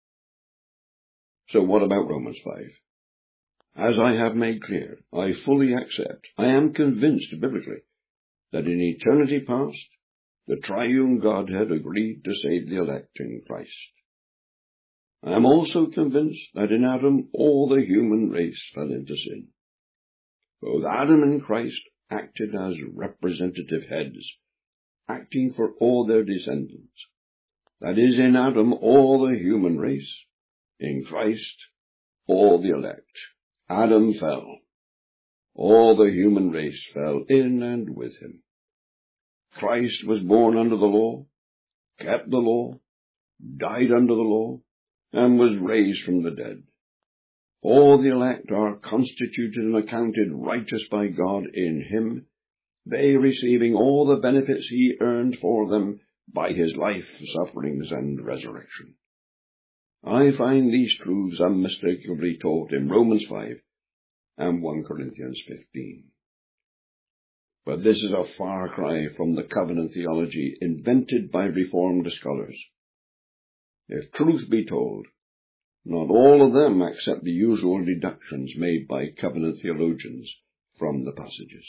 So what about Romans 5? As I have made clear, I fully accept, I am convinced biblically, that in eternity past, the triune Godhead agreed to save the elect in Christ. I am also convinced that in Adam all the human race fell into sin. Both Adam and Christ acted as representative heads, acting for all their descendants. That is, in Adam all the human race, in Christ all the elect. Adam fell. All the human race fell in and with him. Christ was born under the law, kept the law, died under the law, and was raised from the dead. All the elect are constituted and accounted righteous by God in him, they receiving all the benefits he earned for them by his life, sufferings, and resurrection. I find these truths unmistakably taught in Romans 5 and 1 Corinthians 15. But this is a far cry from the covenant theology invented by Reformed scholars. If truth be told, not all of them accept the usual deductions made by covenant theologians from the passages.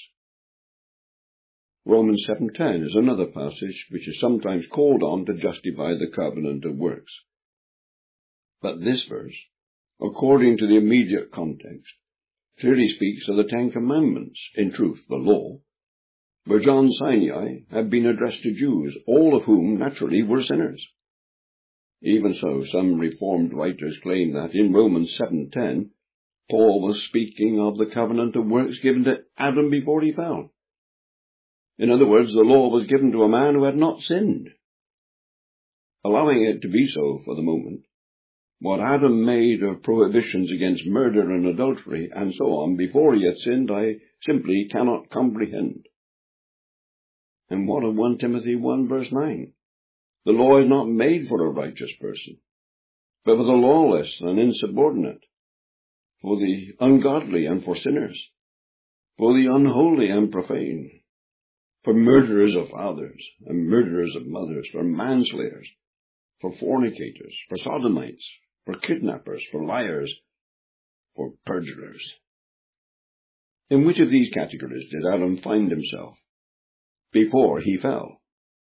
Romans 7:10 is another passage which is sometimes called on to justify the covenant of works. But this verse, according to the immediate context, clearly speaks of the Ten Commandments, in truth the law, which on Sinai had been addressed to Jews, all of whom naturally were sinners. Even so, some Reformed writers claim that in Romans 7:10, Paul was speaking of the covenant of works given to Adam before he fell. In other words, the law was given to a man who had not sinned. Allowing it to be so for the moment, what Adam made of prohibitions against murder and adultery and so on before he had sinned, I simply cannot comprehend. And what of 1 Timothy 1 verse 9? The law is not made for a righteous person, but for the lawless and insubordinate, for the ungodly and for sinners, for the unholy and profane, for murderers of fathers and murderers of mothers, for manslayers, for fornicators, for sodomites, for kidnappers, for liars, for perjurers. In which of these categories did Adam find himself before he fell?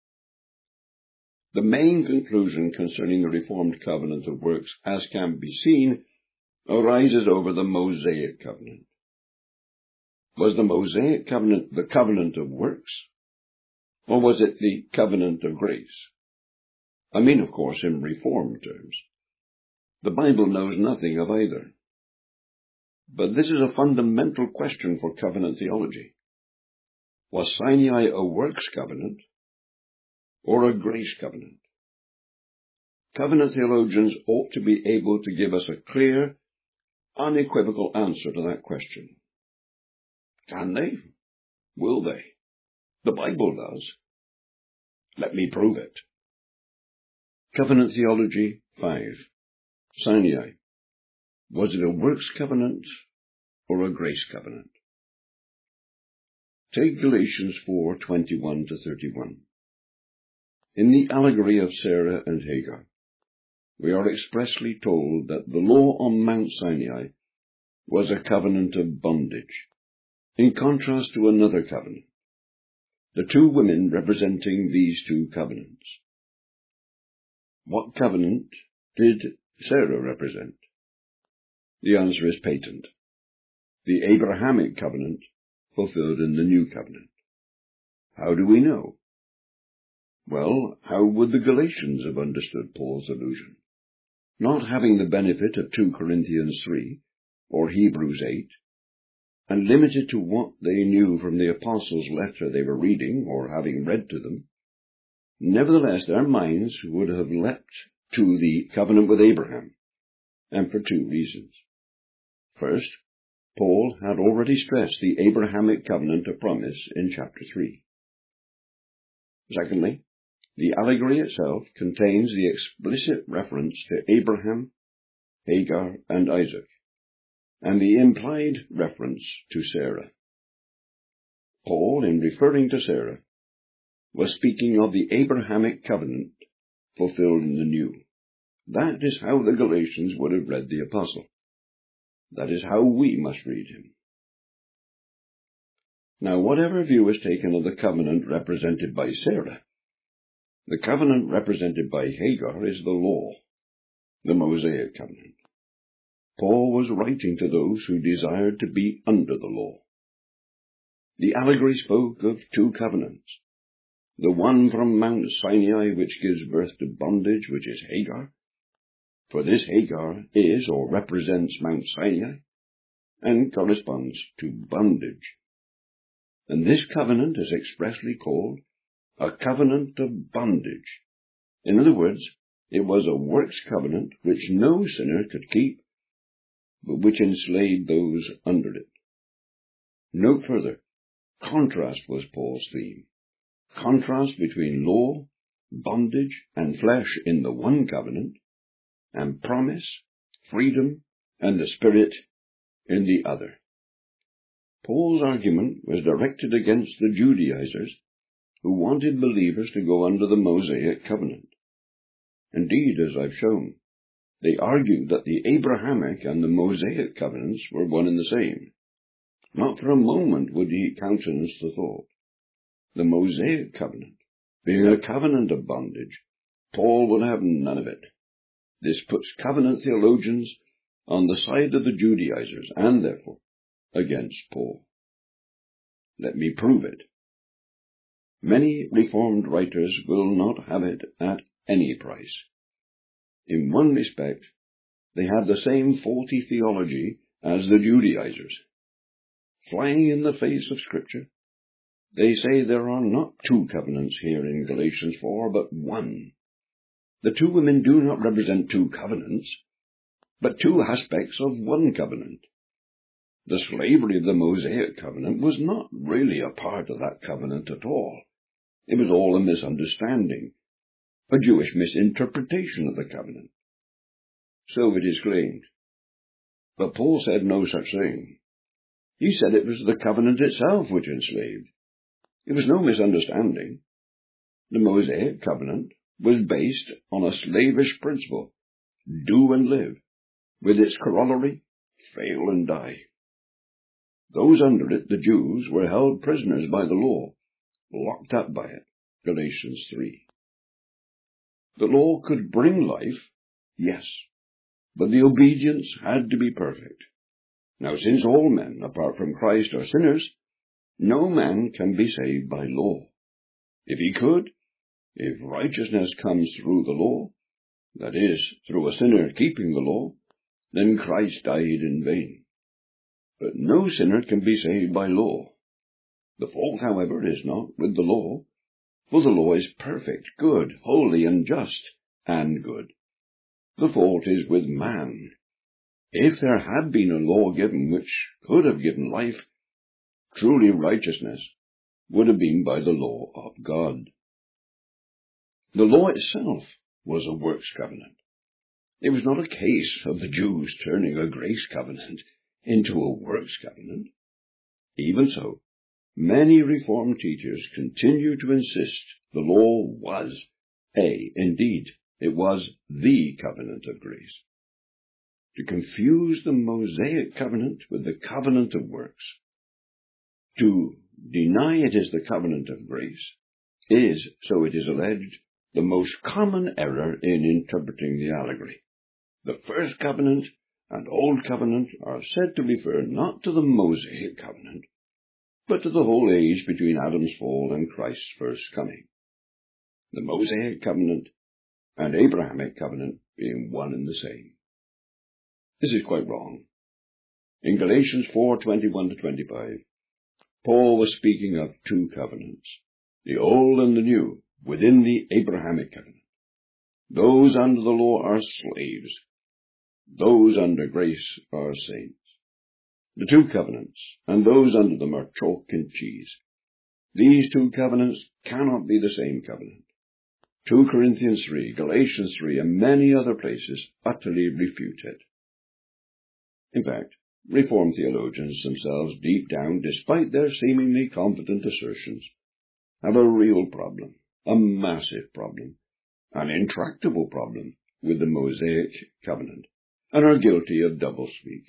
The main conclusion concerning the Reformed covenant of works, as can be seen, arises over the Mosaic covenant. Was the Mosaic covenant the covenant of works, or was it the covenant of grace? I mean, of course, in Reformed terms. The Bible knows nothing of either. But this is a fundamental question for covenant theology. Was Sinai a works covenant or a grace covenant? Covenant theologians ought to be able to give us a clear, unequivocal answer to that question. Can they? Will they? The Bible does. Let me prove it. Covenant Theology 5. Sinai. Was it a works covenant or a grace covenant? Take Galatians 4:21-31. In the allegory of Sarah and Hagar, we are expressly told that the law on Mount Sinai was a covenant of bondage, in contrast to another covenant, the two women representing these two covenants. What covenant did Sarah represent? The answer is patent. The Abrahamic covenant fulfilled in the new covenant. How do we know? Well, how would the Galatians have understood Paul's allusion? Not having the benefit of 2 Corinthians 3 or Hebrews 8, and limited to what they knew from the apostles' letter they were reading or having read to them, nevertheless their minds would have leapt to the covenant with Abraham and for two reasons. First, Paul had already stressed the Abrahamic covenant of promise in chapter 3. Secondly, the allegory itself contains the explicit reference to Abraham, Hagar, and Isaac, and the implied reference to Sarah. Paul, in referring to Sarah, was speaking of the Abrahamic covenant fulfilled in the new. That is how the Galatians would have read the apostle. That is how we must read him. Now, whatever view is taken of the covenant represented by Sarah, the covenant represented by Hagar is the law, the Mosaic covenant. Paul was writing to those who desired to be under the law. The allegory spoke of two covenants, the one from Mount Sinai, which gives birth to bondage, which is Hagar, for this Hagar is or represents Mount Sinai, and corresponds to bondage. And this covenant is expressly called a covenant of bondage. In other words, it was a works covenant which no sinner could keep, but which enslaved those under it. Note further, contrast was Paul's theme. Contrast between law, bondage, and flesh in the one covenant, and promise, freedom, and the Spirit in the other. Paul's argument was directed against the Judaizers who wanted believers to go under the Mosaic covenant. Indeed, as I've shown, they argued that the Abrahamic and the Mosaic covenants were one and the same. Not for a moment would he countenance the thought. The Mosaic covenant, being a covenant of bondage, Paul would have none of it. This puts covenant theologians on the side of the Judaizers, and therefore against Paul. Let me prove it. Many Reformed writers will not have it at any price. In one respect, they have the same faulty theology as the Judaizers. Flying in the face of Scripture, they say there are not two covenants here in Galatians 4, but one. The two women do not represent two covenants, but two aspects of one covenant. The slavery of the Mosaic covenant was not really a part of that covenant at all. It was all a misunderstanding, a Jewish misinterpretation of the covenant. So it is claimed. But Paul said no such thing. He said it was the covenant itself which enslaved. It was no misunderstanding. The Mosaic covenant was based on a slavish principle, do and live, with its corollary, fail and die. Those under it, the Jews, were held prisoners by the law, locked up by it, Galatians 3. The law could bring life, yes, but the obedience had to be perfect. Now, since all men, apart from Christ, are sinners, no man can be saved by law. If he could, if righteousness comes through the law, that is, through a sinner keeping the law, then Christ died in vain. But no sinner can be saved by law. The fault, however, is not with the law, for the law is perfect, good, holy, and just, and good. The fault is with man. If there had been a law given which could have given life, truly righteousness would have been by the law of God. The law itself was a works covenant. It was not a case of the Jews turning a grace covenant into a works covenant. Even so, many Reformed teachers continue to insist the law was indeed, it was the covenant of grace. To confuse the Mosaic covenant with the covenant of works, to deny it is the covenant of grace, is, so it is alleged, the most common error in interpreting the allegory. The first covenant and old covenant are said to refer not to the Mosaic covenant, but to the whole age between Adam's fall and Christ's first coming. The Mosaic covenant and Abrahamic covenant being one and the same. This is quite wrong. In Galatians 4:21-25, Paul was speaking of two covenants, the old and the new, within the Abrahamic covenant. Those under the law are slaves. Those under grace are saints. The two covenants, and those under them, are chalk and cheese. These two covenants cannot be the same covenant. 2 Corinthians 3, Galatians 3, and many other places utterly refute it. In fact, Reformed theologians themselves, deep down, despite their seemingly confident assertions, have a real problem, a massive problem, an intractable problem with the Mosaic covenant, and are guilty of doublespeak.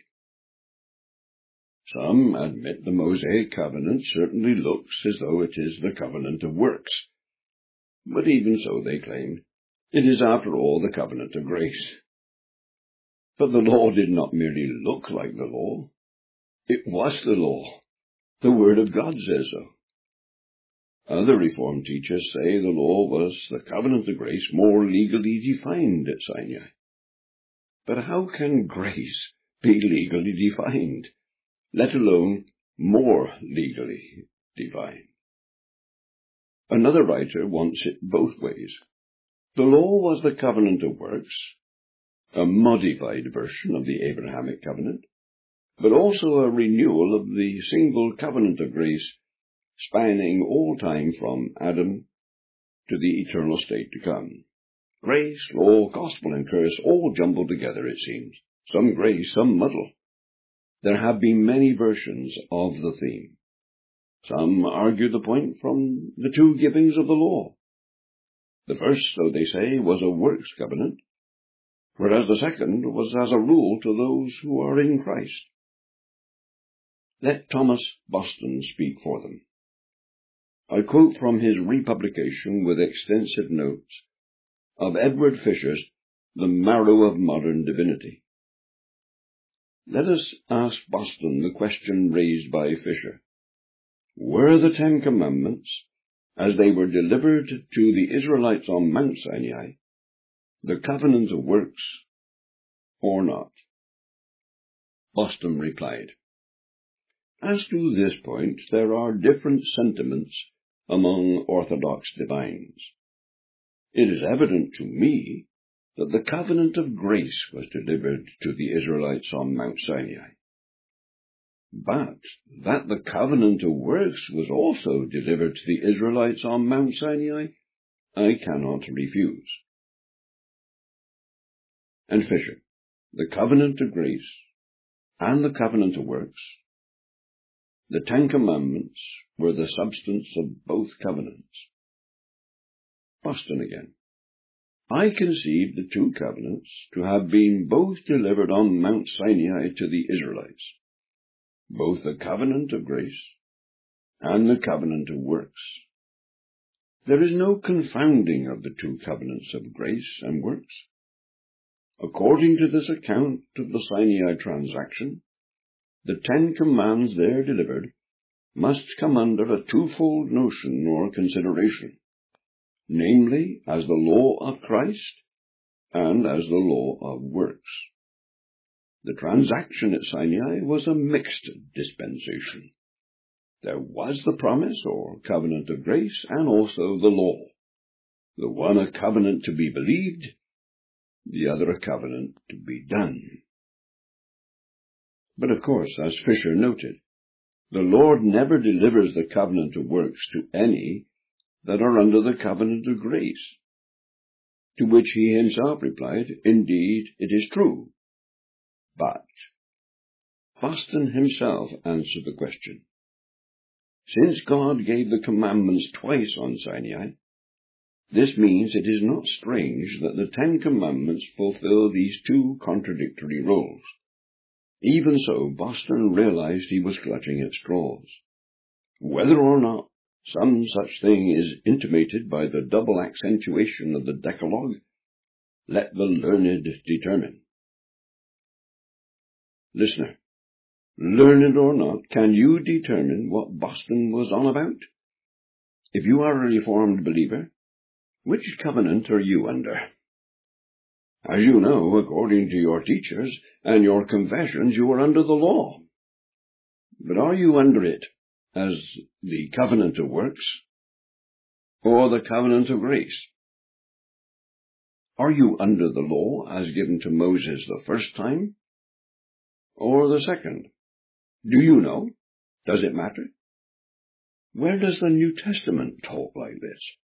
Some admit the Mosaic covenant certainly looks as though it is the covenant of works, but even so, they claim, it is after all the covenant of grace. But the law did not merely look like the law. It was the law. The Word of God says so. Other Reformed teachers say the law was the covenant of grace more legally defined at Sinai. But how can grace be legally defined, let alone more legally defined? Another writer wants it both ways. The law was the covenant of works, a modified version of the Abrahamic covenant, but also a renewal of the single covenant of grace spanning all time from Adam to the eternal state to come. Grace, law, gospel, and curse all jumbled together, it seems. Some grace, some muddle. There have been many versions of the theme. Some argue the point from the two givings of the law. The first, so they say, was a works covenant, whereas the second was as a rule to those who are in Christ. Let Thomas Boston speak for them. I quote from his republication with extensive notes of Edward Fisher's The Marrow of Modern Divinity. Let us ask Boston the question raised by Fisher. Were the 10 Commandments, as they were delivered to the Israelites on Mount Sinai, the covenant of works, or not? Boston replied, As to this point, there are different sentiments among Orthodox divines. It is evident to me that the covenant of grace was delivered to the Israelites on Mount Sinai. But that the covenant of works was also delivered to the Israelites on Mount Sinai, I cannot refuse. And Fisher, the covenant of grace and the covenant of works, the 10 Commandments were the substance of both covenants. Boston again. I conceive the 2 covenants to have been both delivered on Mount Sinai to the Israelites, both the covenant of grace and the covenant of works. There is no confounding of the 2 covenants of grace and works. According to this account of the Sinai transaction, the 10 commands there delivered must come under a twofold notion or consideration, namely, as the law of Christ and as the law of works. The transaction at Sinai was a mixed dispensation. There was the promise or covenant of grace and also the law, the one a covenant to be believed, the other a covenant to be done. But of course, as Fisher noted, the Lord never delivers the covenant of works to any that are under the covenant of grace. To which he himself replied, Indeed, it is true. But Boston himself answered the question. Since God gave the commandments twice on Sinai, this means it is not strange that the 10 Commandments fulfill these 2 contradictory roles. Even so, Boston realized he was clutching at straws. Whether or not some such thing is intimated by the double accentuation of the Decalogue, let the learned determine. Listener, learned or not, can you determine what Boston was on about? If you are a Reformed believer, which covenant are you under? As you know, according to your teachers and your confessions, you are under the law. But are you under it as the covenant of works or the covenant of grace? Are you under the law as given to Moses the first time, or the second? Do you know? Does it matter? Where does the New Testament talk like this?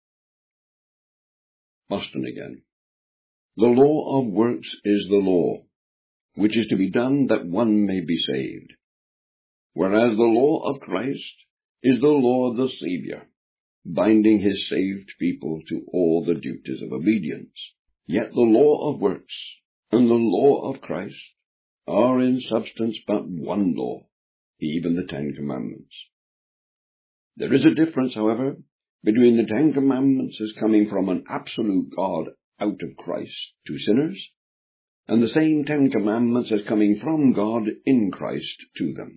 Boston again. The law of works is the law, which is to be done that one may be saved, whereas the law of Christ is the law of the Saviour, binding his saved people to all the duties of obedience. Yet the law of works and the law of Christ are in substance but one law, even the 10 Commandments. There is a difference, however, between the 10 Commandments as coming from an absolute God out of Christ to sinners, and the same 10 Commandments as coming from God in Christ to them.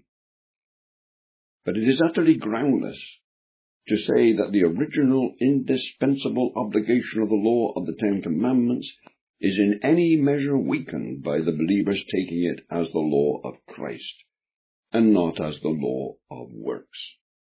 But it is utterly groundless to say that the original indispensable obligation of the law of the 10 Commandments is in any measure weakened by the believers taking it as the law of Christ, and not as the law of works.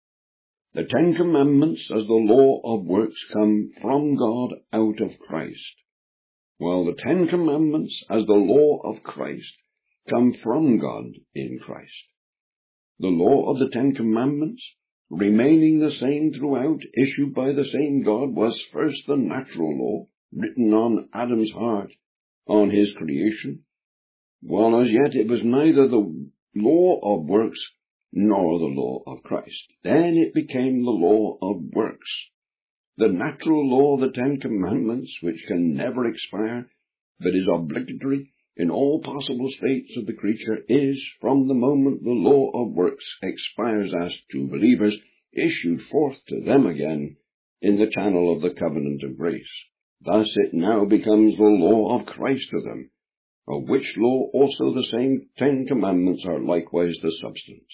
The 10 Commandments as the law of works come from God out of Christ, while the 10 Commandments as the law of Christ come from God in Christ. The law of the 10 Commandments, remaining the same throughout, issued by the same God, was first the natural law, written on Adam's heart, on his creation, while as yet it was neither the law of works nor the law of Christ. Then it became the law of works. The natural law of the 10 Commandments, which can never expire, but is obligatory in all possible states of the creature, is, from the moment the law of works expires as to believers, issued forth to them again in the channel of the covenant of grace. Thus it now becomes the law of Christ to them, of which law also the same 10 Commandments are likewise the substance.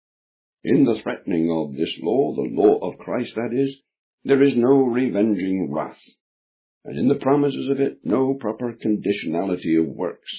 In the threatening of this law, the law of Christ that is, there is no revenging wrath, and in the promises of it no proper conditionality of works.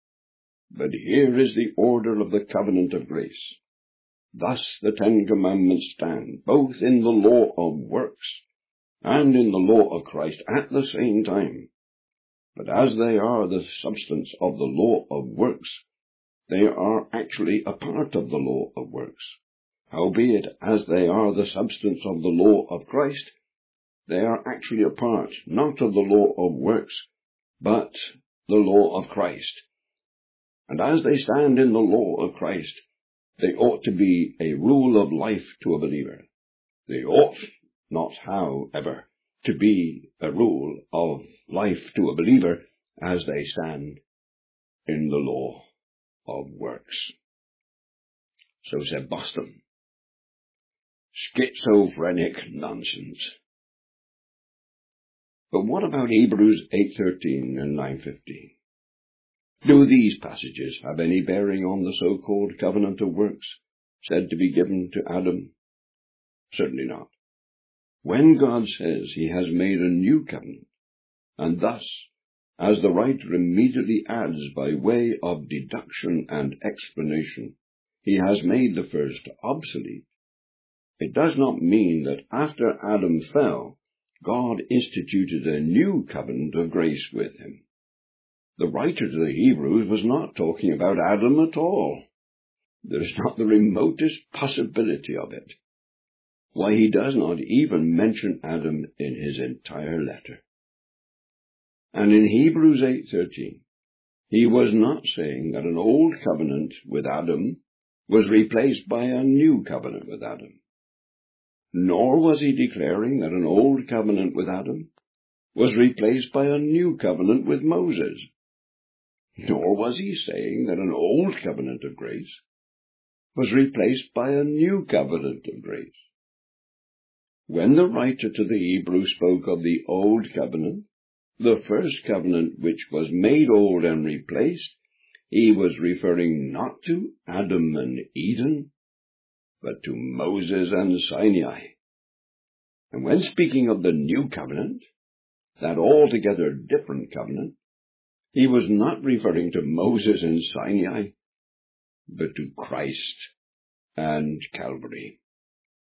But here is the order of the covenant of grace. Thus the 10 Commandments stand, both in the law of works and in the law of Christ at the same time. But as they are the substance of the law of works, they are actually a part of the law of works. Howbeit, as they are the substance of the law of Christ, they are actually a part, not of the law of works, but the law of Christ. And as they stand in the law of Christ, they ought to be a rule of life to a believer. They ought not, however, to be a rule of life to a believer as they stand in the law of works. So said Boston. Schizophrenic nonsense. But what about Hebrews 8:13 and 9:15? Do these passages have any bearing on the so-called covenant of works said to be given to Adam? Certainly not. When God says he has made a new covenant, and thus, as the writer immediately adds by way of deduction and explanation, he has made the first obsolete, it does not mean that after Adam fell, God instituted a new covenant of grace with him. The writer to the Hebrews was not talking about Adam at all. There is not the remotest possibility of it. Why, he does not even mention Adam in his entire letter. And in Hebrews 8:13, he was not saying that an old covenant with Adam was replaced by a new covenant with Adam. Nor was he declaring that an old covenant with Adam was replaced by a new covenant with Moses. Nor was he saying that an old covenant of grace was replaced by a new covenant of grace. When the writer to the Hebrews spoke of the old covenant, the first covenant which was made old and replaced, he was referring not to Adam and Eden, but to Moses and Sinai. And when speaking of the new covenant, that altogether different covenant, he was not referring to Moses and Sinai, but to Christ and Calvary.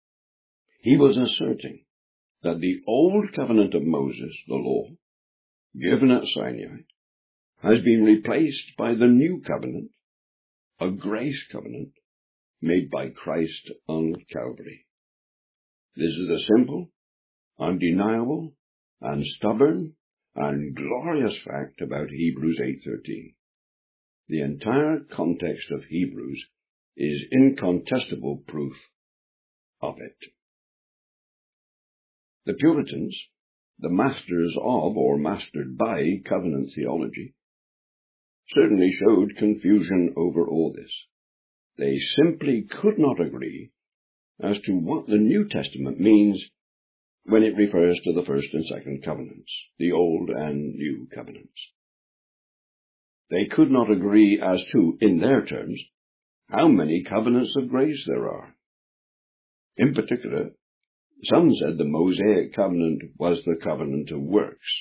He was asserting that the old covenant of Moses, the law, given at Sinai, has been replaced by the new covenant, a grace covenant, made by Christ on Calvary. This is the simple, undeniable, and stubborn, and glorious fact about Hebrews 8:13. The entire context of Hebrews is incontestable proof of it. The Puritans, the masters of or mastered by covenant theology, certainly showed confusion over all this. They simply could not agree as to what the New Testament means when it refers to the first and second covenants, the Old and New covenants. They could not agree as to, in their terms, how many covenants of grace there are. In particular, some said the Mosaic covenant was the covenant of works.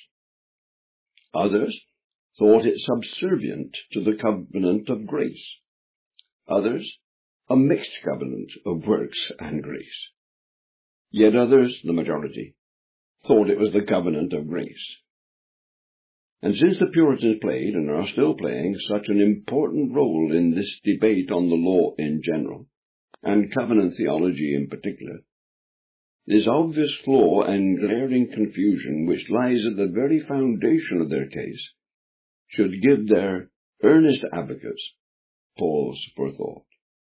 Others thought it subservient to the covenant of grace. Others, a mixed covenant of works and grace. Yet others, the majority, thought it was the covenant of grace. And since the Puritans played, and are still playing, such an important role in this debate on the law in general, and covenant theology in particular, this obvious flaw and glaring confusion which lies at the very foundation of their case should give their earnest advocates pause for thought.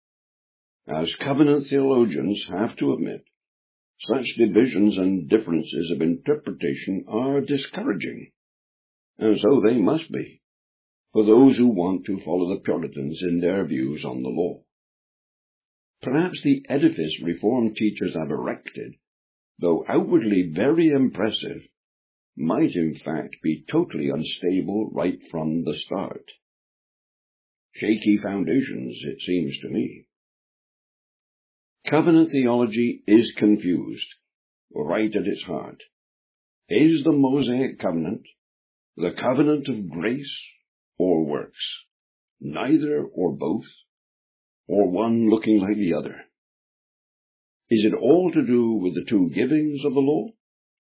As covenant theologians have to admit, such divisions and differences of interpretation are discouraging, and so they must be, for those who want to follow the Puritans in their views on the law. Perhaps the edifice Reformed teachers have erected, though outwardly very impressive, might in fact be totally unstable right from the start. Shaky foundations, it seems to me. Covenant theology is confused, right at its heart. Is the Mosaic covenant the covenant of grace or works? Neither or both, or one looking like the other? Is it all to do with the two givings of the law?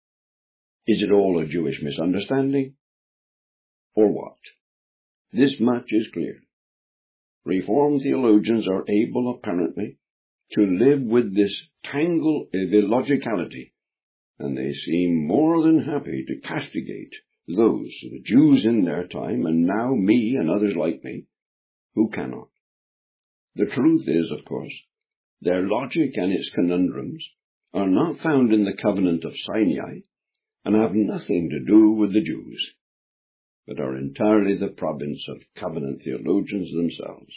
Is it all a Jewish misunderstanding? Or what? This much is clear. Reformed theologians are able, apparently, to live with this tangle of illogicality, and they seem more than happy to castigate those, the Jews in their time, and now me and others like me, who cannot. The truth is, of course, their logic and its conundrums are not found in the covenant of Sinai, and have nothing to do with the Jews, but are entirely the province of covenant theologians themselves.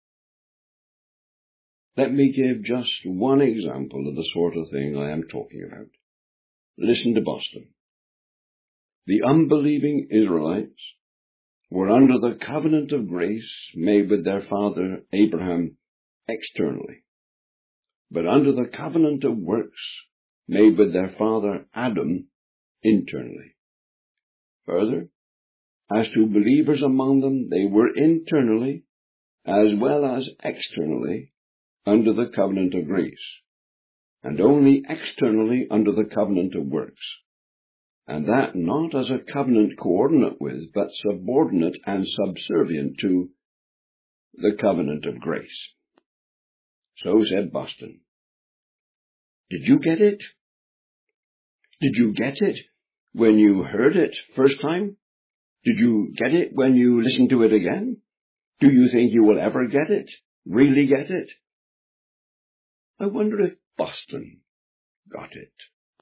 Let me give just one example of the sort of thing I am talking about. Listen to Boston. The unbelieving Israelites were under the covenant of grace made with their father Abraham externally, but under the covenant of works made with their father Adam internally. Further, as to believers among them, they were internally, as well as externally, under the covenant of grace, and only externally under the covenant of works, and that not as a covenant coordinate with, but subordinate and subservient to, the covenant of grace. So said Boston. Did you get it? Did you get it when you heard it first time? Did you get it when you listened to it again? Do you think you will ever get it? Really get it? I wonder if Boston got it.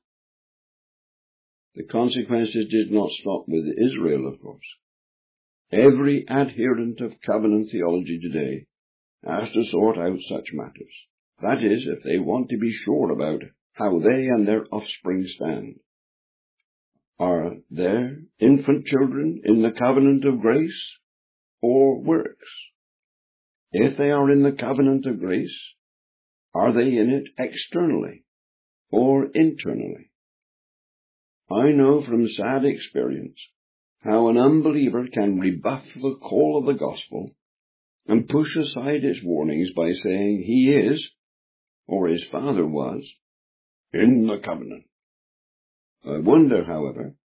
The consequences did not stop with Israel, of course. Every adherent of covenant theology today has to sort out such matters. That is, if they want to be sure about how they and their offspring stand. Are their infant children in the covenant of grace or works? If they are in the covenant of grace, are they in it externally or internally? I know from sad experience how an unbeliever can rebuff the call of the gospel and push aside its warnings by saying he is, or his father was, in the covenant. I wonder, however,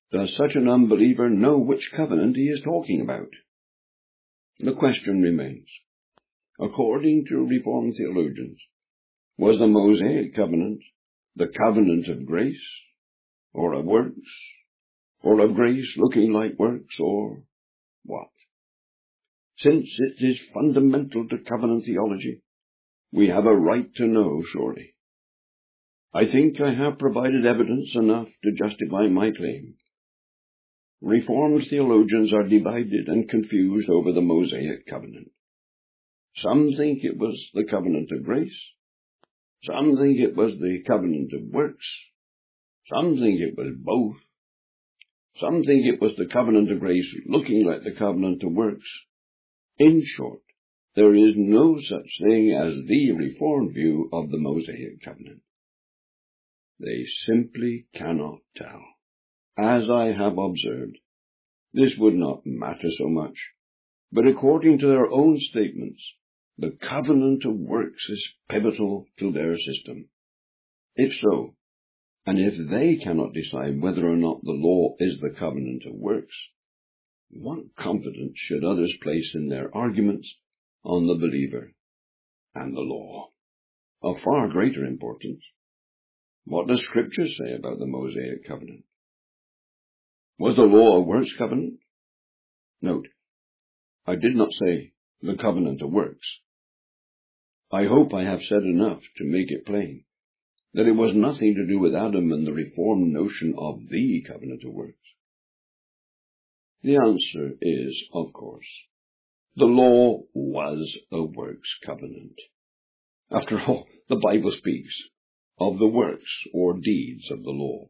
does such an unbeliever know which covenant he is talking about? The question remains. According to Reformed theologians, was the Mosaic covenant the covenant of grace, or of works, or of grace looking like works, or what? Since it is fundamental to covenant theology, we have a right to know, surely. I think I have provided evidence enough to justify my claim. Reformed theologians are divided and confused over the Mosaic covenant. Some think it was the covenant of grace. Some think it was the covenant of works. Some think it was both. Some think it was the covenant of grace looking like the covenant of works. In short, there is no such thing as the Reformed view of the Mosaic covenant. They simply cannot tell. As I have observed, this would not matter so much, but according to their own statements, the covenant of works is pivotal to their system. If so, and if they cannot decide whether or not the law is the covenant of works, what confidence should others place in their arguments on the believer and the law? Of far greater importance, what does Scripture say about the Mosaic covenant? Was the law a works covenant? Note, I did not say the covenant of works. I hope I have said enough to make it plain that it was nothing to do with Adam and the Reformed notion of the covenant of works. The answer is, of course, the law was a works covenant. After all, the Bible speaks of the works or deeds of the law.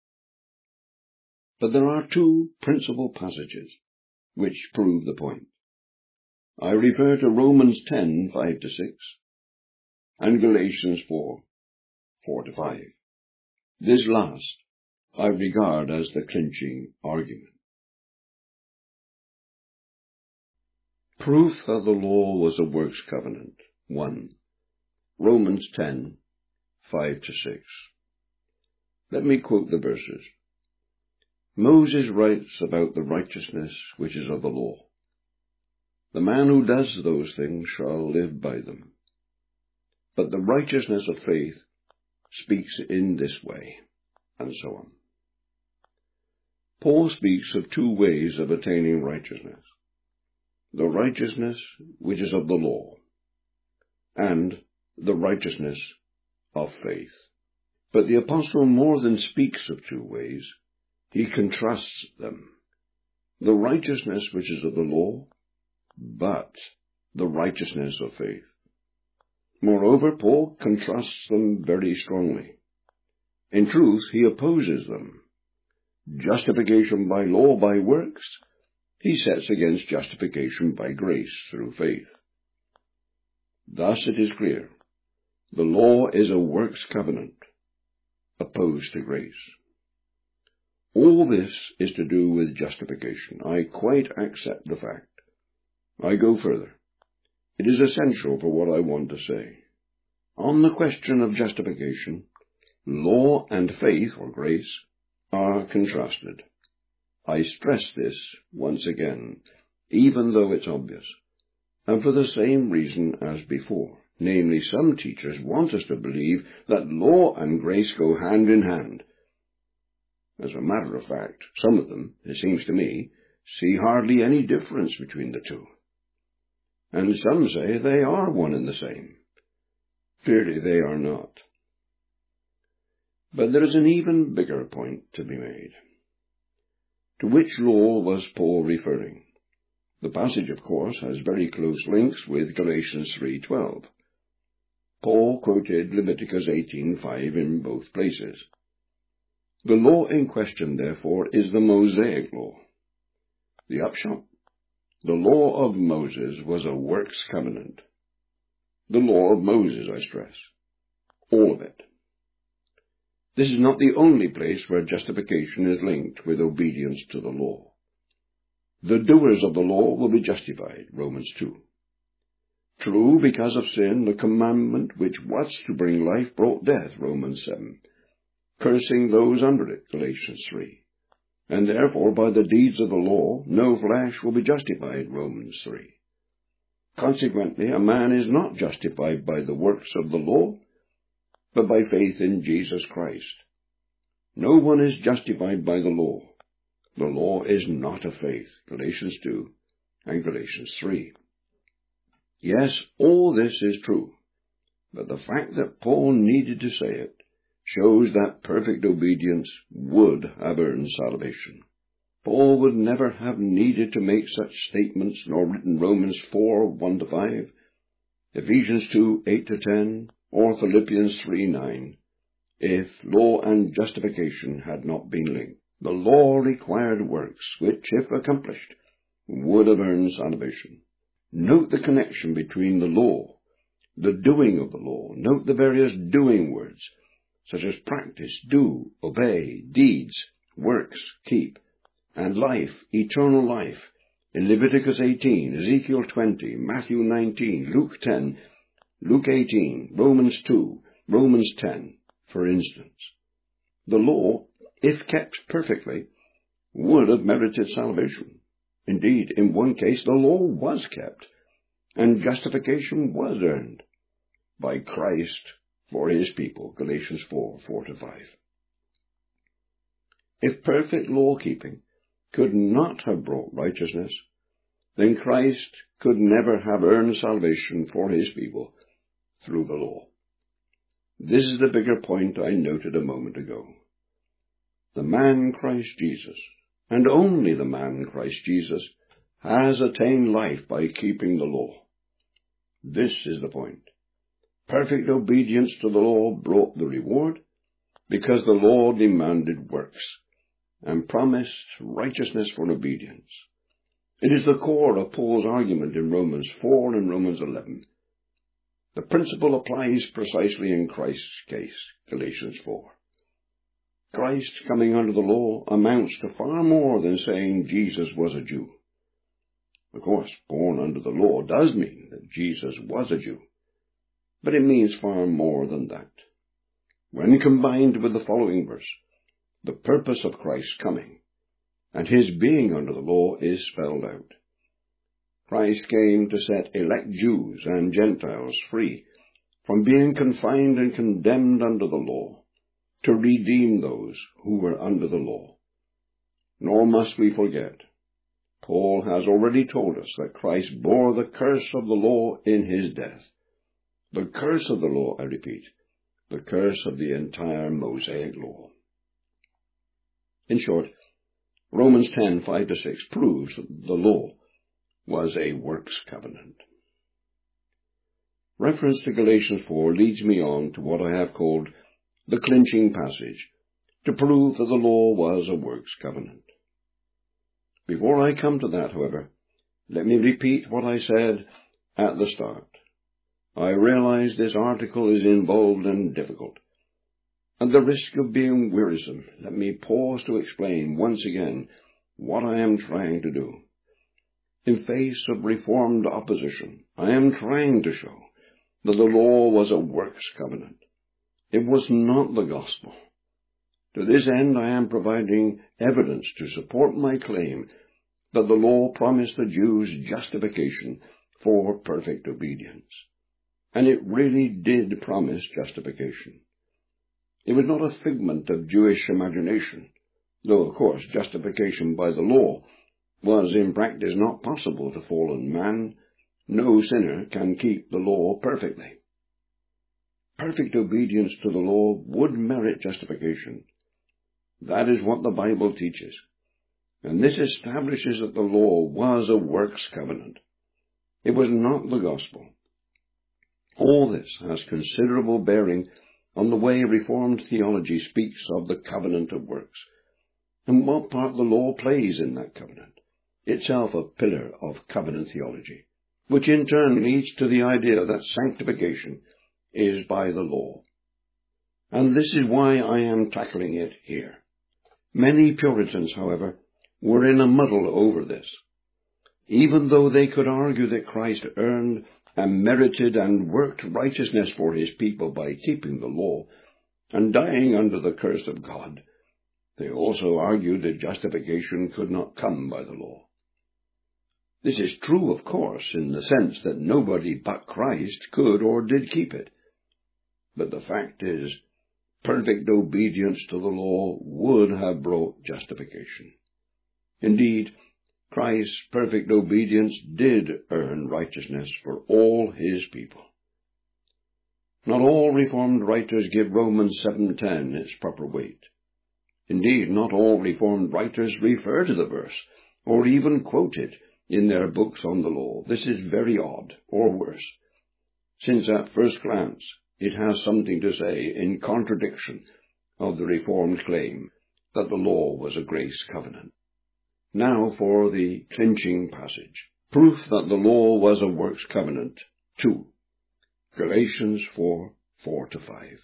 But there are two principal passages which prove the point. I refer to Romans 10, 5-6, and Galatians 4, 4-5. This last I regard as the clinching argument. Proof that the law was a works covenant. 1. Romans 10, 5-6. Let me quote the verses. Moses writes about the righteousness which is of the law. The man who does those things shall live by them. But the righteousness of faith speaks in this way, and so on. Paul speaks of two ways of attaining righteousness. The righteousness which is of the law, and the righteousness of faith. But the apostle more than speaks of two ways, he contrasts them. The righteousness which is of the law, but the righteousness of faith. Moreover, Paul contrasts them very strongly. In truth, he opposes them. Justification by law by works, he sets against justification by grace through faith. Thus it is clear, the law is a works covenant, opposed to grace. All this is to do with justification. I quite accept the fact. I go further. It is essential for what I want to say. On the question of justification, law and faith, or grace, are contrasted. I stress this once again, even though it's obvious, and for the same reason as before. Namely, some teachers want us to believe that law and grace go hand in hand. As a matter of fact, some of them, it seems to me, see hardly any difference between the two. And some say they are one and the same. Clearly they are not. But there is an even bigger point to be made. To which law was Paul referring? The passage, of course, has very close links with Galatians 3:12. Paul quoted Leviticus 18:5 in both places. The law in question, therefore, is the Mosaic law. The upshot? The law of Moses was a works covenant. The law of Moses, I stress. All of it. This is not the only place where justification is linked with obedience to the law. The doers of the law will be justified, Romans 2. True, because of sin, the commandment which was to bring life brought death, Romans 7. Cursing those under it, Galatians 3. and therefore by the deeds of the law no flesh will be justified, Romans 3. Consequently, a man is not justified by the works of the law, but by faith in Jesus Christ. No one is justified by the law. The law is not of faith, Galatians 2 and Galatians 3. Yes, all this is true, but the fact that Paul needed to say it shows that perfect obedience would have earned salvation. Paul would never have needed to make such statements nor written Romans 4, 1-5, Ephesians 2, 8-10, or Philippians 3, 9, if law and justification had not been linked. The law required works which, if accomplished, would have earned salvation. Note the connection between the law, the doing of the law. Note the various doing words, such as practice, do, obey, deeds, works, keep, and life, eternal life, in Leviticus 18, Ezekiel 20, Matthew 19, Luke 10, Luke 18, Romans 2, Romans 10, for instance. The law, if kept perfectly, would have merited salvation. Indeed, in one case the law was kept, and justification was earned by Christ for his people, Galatians 4, 4-5. If perfect law-keeping could not have brought righteousness, then Christ could never have earned salvation for his people through the law. This is the bigger point I noted a moment ago. The man Christ Jesus, and only the man Christ Jesus, has attained life by keeping the law. This is the point. Perfect obedience to the law brought the reward, because the law demanded works, and promised righteousness for obedience. It is the core of Paul's argument in Romans 4 and Romans 11. The principle applies precisely in Christ's case, Galatians 4. Christ coming under the law amounts to far more than saying Jesus was a Jew. Of course, born under the law does mean that Jesus was a Jew, but it means far more than that. When combined with the following verse, the purpose of Christ's coming and his being under the law is spelled out. Christ came to set elect Jews and Gentiles free from being confined and condemned under the law, to redeem those who were under the law. Nor must we forget, Paul has already told us that Christ bore the curse of the law in his death. The curse of the law, I repeat, the curse of the entire Mosaic law. In short, Romans 10, 5-6 proves that the law was a works covenant. Reference to Galatians 4 leads me on to what I have called the clinching passage, to prove that the law was a works covenant. Before I come to that, however, let me repeat what I said at the start. I realize this article is involved and difficult. At the risk of being wearisome, let me pause to explain once again what I am trying to do. In face of Reformed opposition, I am trying to show that the law was a works covenant. It was not the gospel. To this end, I am providing evidence to support my claim that the law promised the Jews justification for perfect obedience. And it really did promise justification. It was not a figment of Jewish imagination, though, of course, justification by the law was in practice not possible to fallen man. No sinner can keep the law perfectly. Perfect obedience to the law would merit justification. That is what the Bible teaches. And this establishes that the law was a works covenant. It was not the gospel. All this has considerable bearing on the way Reformed theology speaks of the covenant of works, and what part the law plays in that covenant, itself a pillar of covenant theology, which in turn leads to the idea that sanctification is by the law. And this is why I am tackling it here. Many Puritans, however, were in a muddle over this. Even though they could argue that Christ earned and merited and worked righteousness for his people by keeping the law and dying under the curse of God, They also argued that justification could not come by the law. This is true, of course, in the sense that nobody but Christ could or did keep it. But the fact is, perfect obedience to the law would have brought justification. Indeed, Christ's perfect obedience did earn righteousness for all his people. Not all Reformed writers give Romans 7:10 its proper weight. Indeed, not all Reformed writers refer to the verse, or even quote it in their books on the law. This is very odd, or worse, since at first glance it has something to say in contradiction of the Reformed claim that the law was a grace covenant. Now for the clinching passage. Proof that the law was a works covenant. 2. Galatians 4:4-5.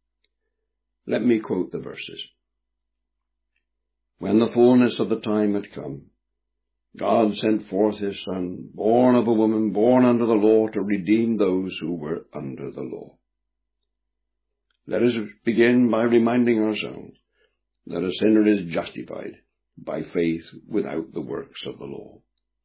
Let me quote the verses. When the fullness of the time had come, God sent forth his Son, born of a woman, born under the law, to redeem those who were under the law. Let us begin by reminding ourselves that a sinner is justified by faith without the works of the law.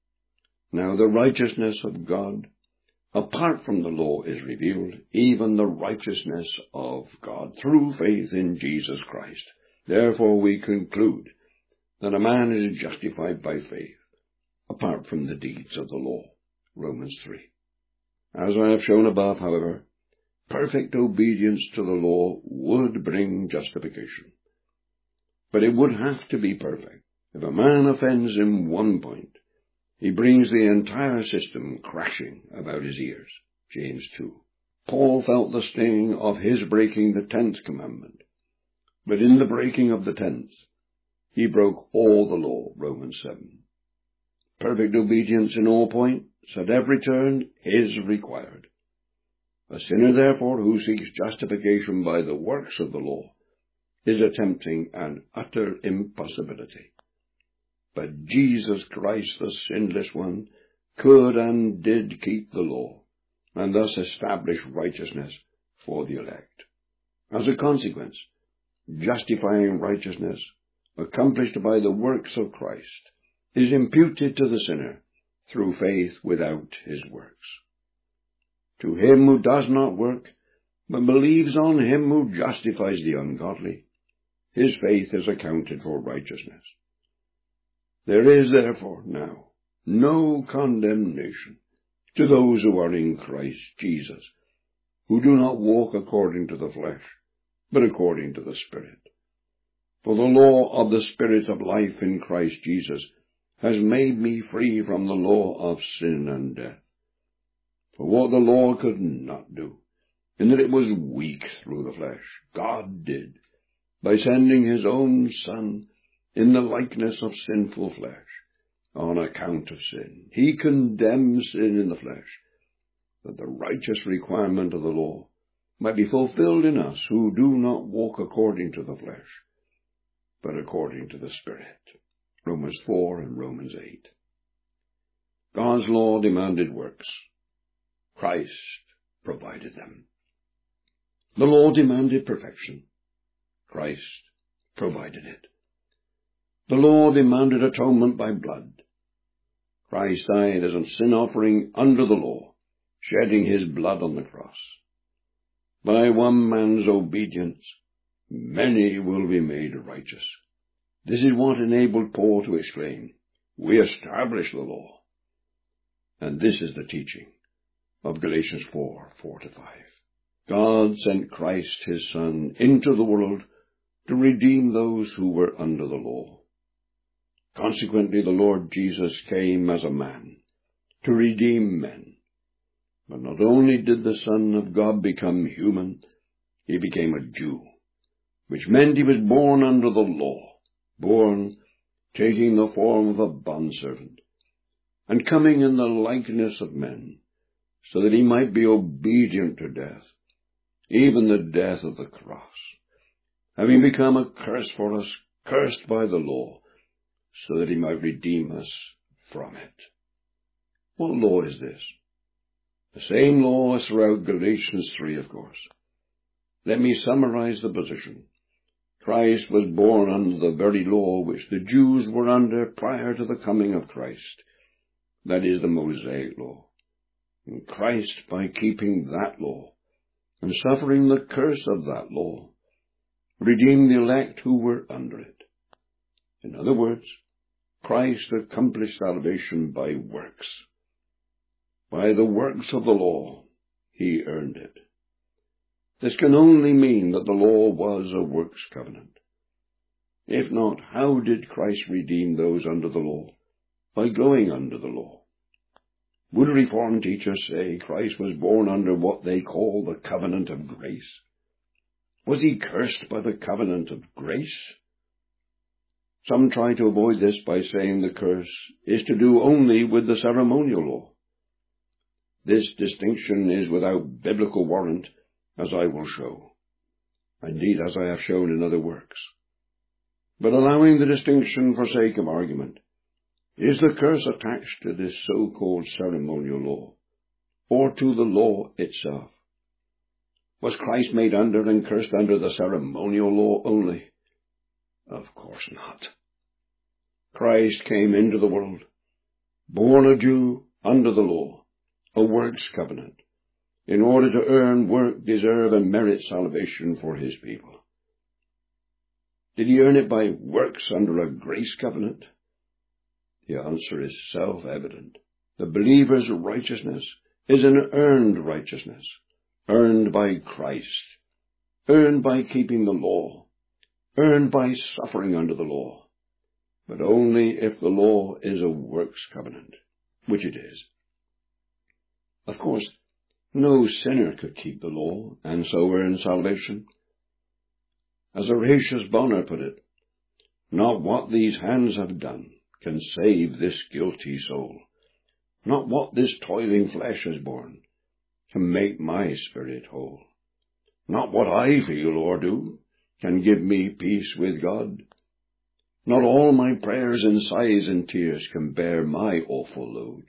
Now the righteousness of God, apart from the law, is revealed, even the righteousness of God through faith in Jesus Christ. Therefore we conclude that a man is justified by faith, apart from the deeds of the law. Romans 3. As I have shown above, however, perfect obedience to the law would bring justification. But it would have to be perfect. If a man offends in one point, he brings the entire system crashing about his ears. James 2. Paul felt the sting of his breaking the 10th commandment, but in the breaking of the 10th, he broke all the law. Romans 7. Perfect obedience in all points, at every turn, is required. A sinner, therefore, who seeks justification by the works of the law is attempting an utter impossibility. But Jesus Christ, the sinless one, could and did keep the law, and thus establish righteousness for the elect. As a consequence, justifying righteousness, accomplished by the works of Christ, is imputed to the sinner through faith without his works. To him who does not work, but believes on him who justifies the ungodly, his faith is accounted for righteousness. There is therefore now no condemnation to those who are in Christ Jesus, who do not walk according to the flesh, but according to the Spirit. For the law of the Spirit of life in Christ Jesus has made me free from the law of sin and death. For what the law could not do, in that it was weak through the flesh, God did, by sending his own Son in the likeness of sinful flesh, on account of sin. He condemned sin in the flesh, that the righteous requirement of the law might be fulfilled in us who do not walk according to the flesh, but according to the Spirit. Romans 4 and Romans 8. God's law demanded works. Christ provided them. The law demanded perfection. Christ provided it. The law demanded atonement by blood. Christ died as a sin offering under the law, shedding his blood on the cross. By one man's obedience, many will be made righteous. This is what enabled Paul to exclaim, "We establish the law." And this is the teaching of Galatians 4:4-5. God sent Christ his Son into the world to redeem those who were under the law. Consequently, the Lord Jesus came as a man to redeem men. But not only did the Son of God become human, he became a Jew, which meant he was born under the law, born taking the form of a bondservant, and coming in the likeness of men, so that he might be obedient to death, even the death of the cross, having become a curse for us, cursed by the law, so that he might redeem us from it. What law is this? The same law as throughout Galatians 3, of course. Let me summarize the position. Christ was born under the very law which the Jews were under prior to the coming of Christ. That is the Mosaic law. And Christ, by keeping that law and suffering the curse of that law, redeemed the elect who were under it. In other words, Christ accomplished salvation by works. By the works of the law, he earned it. This can only mean that the law was a works covenant. If not, how did Christ redeem those under the law? By going under the law. Would Reformed teachers say Christ was born under what they call the covenant of grace? Was he cursed by the covenant of grace? Some try to avoid this by saying the curse is to do only with the ceremonial law. This distinction is without biblical warrant, as I will show. Indeed, as I have shown in other works. But allowing the distinction for sake of argument, is the curse attached to this so-called ceremonial law, or to the law itself? Was Christ made under and cursed under the ceremonial law only? Of course not. Christ came into the world, born a Jew under the law, a works covenant, in order to earn, work, deserve, and merit salvation for his people. Did he earn it by works under a grace covenant? The answer is self-evident. The believer's righteousness is an earned righteousness, earned by Christ, earned by keeping the law, earned by suffering under the law, but only if the law is a works covenant, which it is. Of course, no sinner could keep the law and so earn salvation. As Horatius Bonar put it, not what these hands have done can save this guilty soul. Not what this toiling flesh has borne can make my spirit whole. Not what I feel or do can give me peace with God. Not all my prayers and sighs and tears can bear my awful load.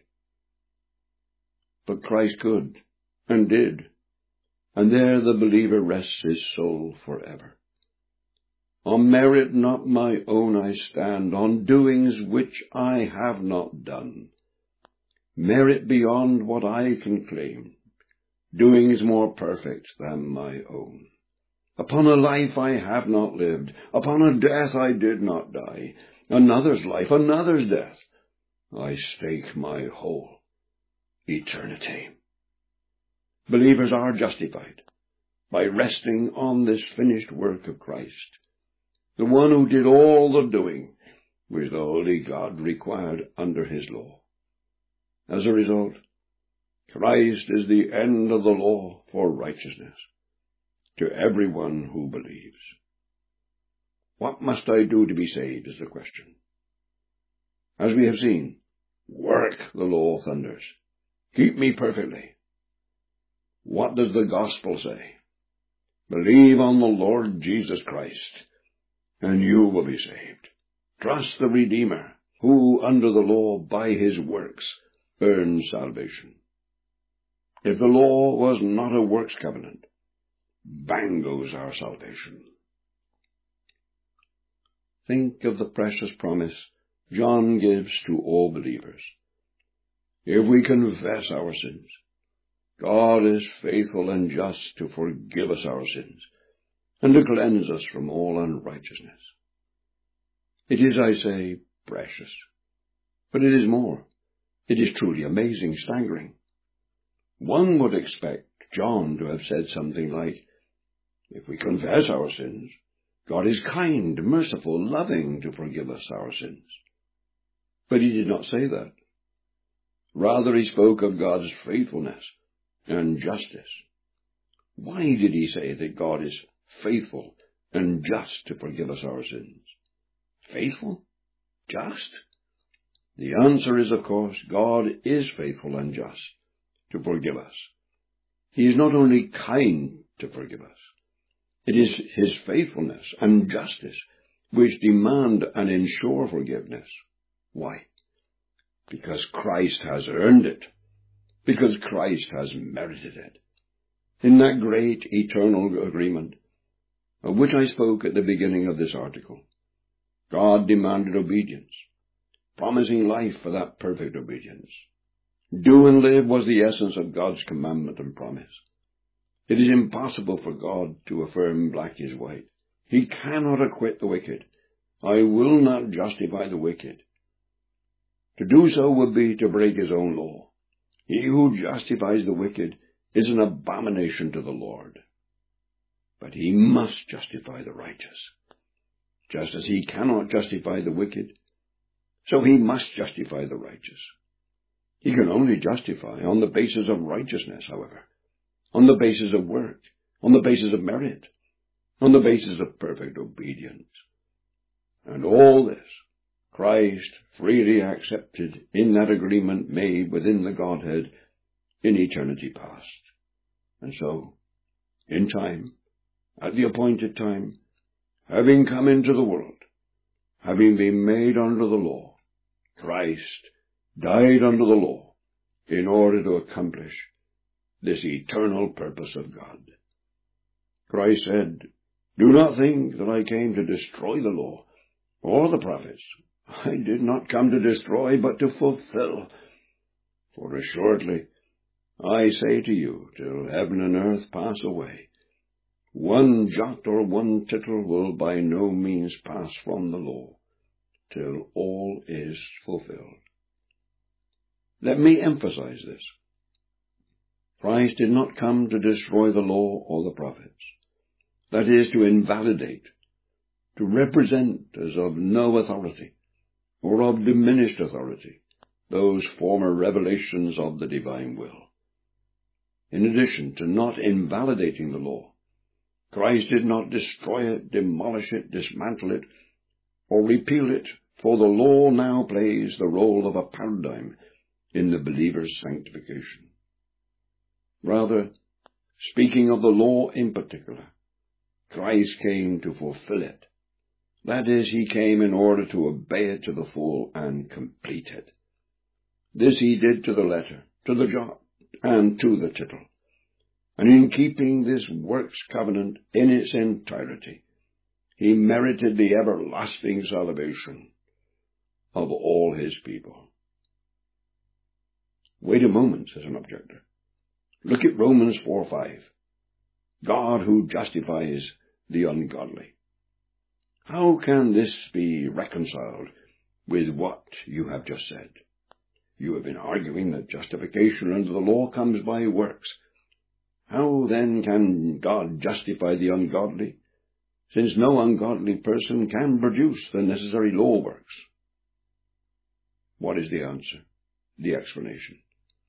But Christ could, and did, and there the believer rests his soul forever. On merit not my own I stand, on doings which I have not done. Merit beyond what I can claim, doings more perfect than my own. Upon a life I have not lived, upon a death I did not die, another's life, another's death, I stake my whole eternity. Believers are justified by resting on this finished work of Christ, the one who did all the doing which the holy God required under his law. As a result, Christ is the end of the law for righteousness to everyone who believes. What must I do to be saved is the question. As we have seen, work, the law thunders. Keep me perfectly. What does the gospel say? Believe on the Lord Jesus Christ, and you will be saved. Trust the Redeemer, who under the law by his works earned salvation. If the law was not a works covenant, bang goes our salvation. Think of the precious promise John gives to all believers. If we confess our sins, God is faithful and just to forgive us our sins and to cleanse us from all unrighteousness. It is, I say, precious, but it is more. It is truly amazing, staggering. One would expect John to have said something like, if we confess our sins, God is kind, merciful, loving to forgive us our sins. But he did not say that. Rather, he spoke of God's faithfulness and justice. Why did he say that God is faithful and just to forgive us our sins? Faithful? Just? The answer is, of course, God is faithful and just to forgive us. He is not only kind to forgive us. It is his faithfulness and justice which demand and ensure forgiveness. Why? Because Christ has earned it. Because Christ has merited it. In that great eternal agreement, of which I spoke at the beginning of this article. God demanded obedience, promising life for that perfect obedience. Do and live was the essence of God's commandment and promise. It is impossible for God to affirm black is white. He cannot acquit the wicked. I will not justify the wicked. To do so would be to break his own law. He who justifies the wicked is an abomination to the Lord. But he must justify the righteous. Just as he cannot justify the wicked, so he must justify the righteous. He can only justify on the basis of righteousness, however, on the basis of work, on the basis of merit, on the basis of perfect obedience. And all this Christ freely accepted in that agreement made within the Godhead in eternity past. And so, in time, at the appointed time, having come into the world, having been made under the law, Christ died under the law in order to accomplish this eternal purpose of God. Christ said, "Do not think that I came to destroy the law or the prophets. I did not come to destroy, but to fulfill. For assuredly, I say to you, till heaven and earth pass away, one jot or one tittle will by no means pass from the law, till all is fulfilled." Let me emphasize this. Christ did not come to destroy the law or the prophets. That is, to invalidate, to represent as of no authority, or of diminished authority, those former revelations of the divine will. In addition to not invalidating the law, Christ did not destroy it, demolish it, dismantle it, or repeal it, for the law now plays the role of a paradigm in the believer's sanctification. Rather, speaking of the law in particular, Christ came to fulfill it. That is, he came in order to obey it to the full and complete it. This he did to the letter, to the jot, and to the tittle. And in keeping this works covenant in its entirety, he merited the everlasting salvation of all his people. Wait a moment, says an objector. Look at Romans 4:5. God who justifies the ungodly. How can this be reconciled with what you have just said? You have been arguing that justification under the law comes by works. How then can God justify the ungodly, since no ungodly person can produce the necessary law works? What is the answer, the explanation?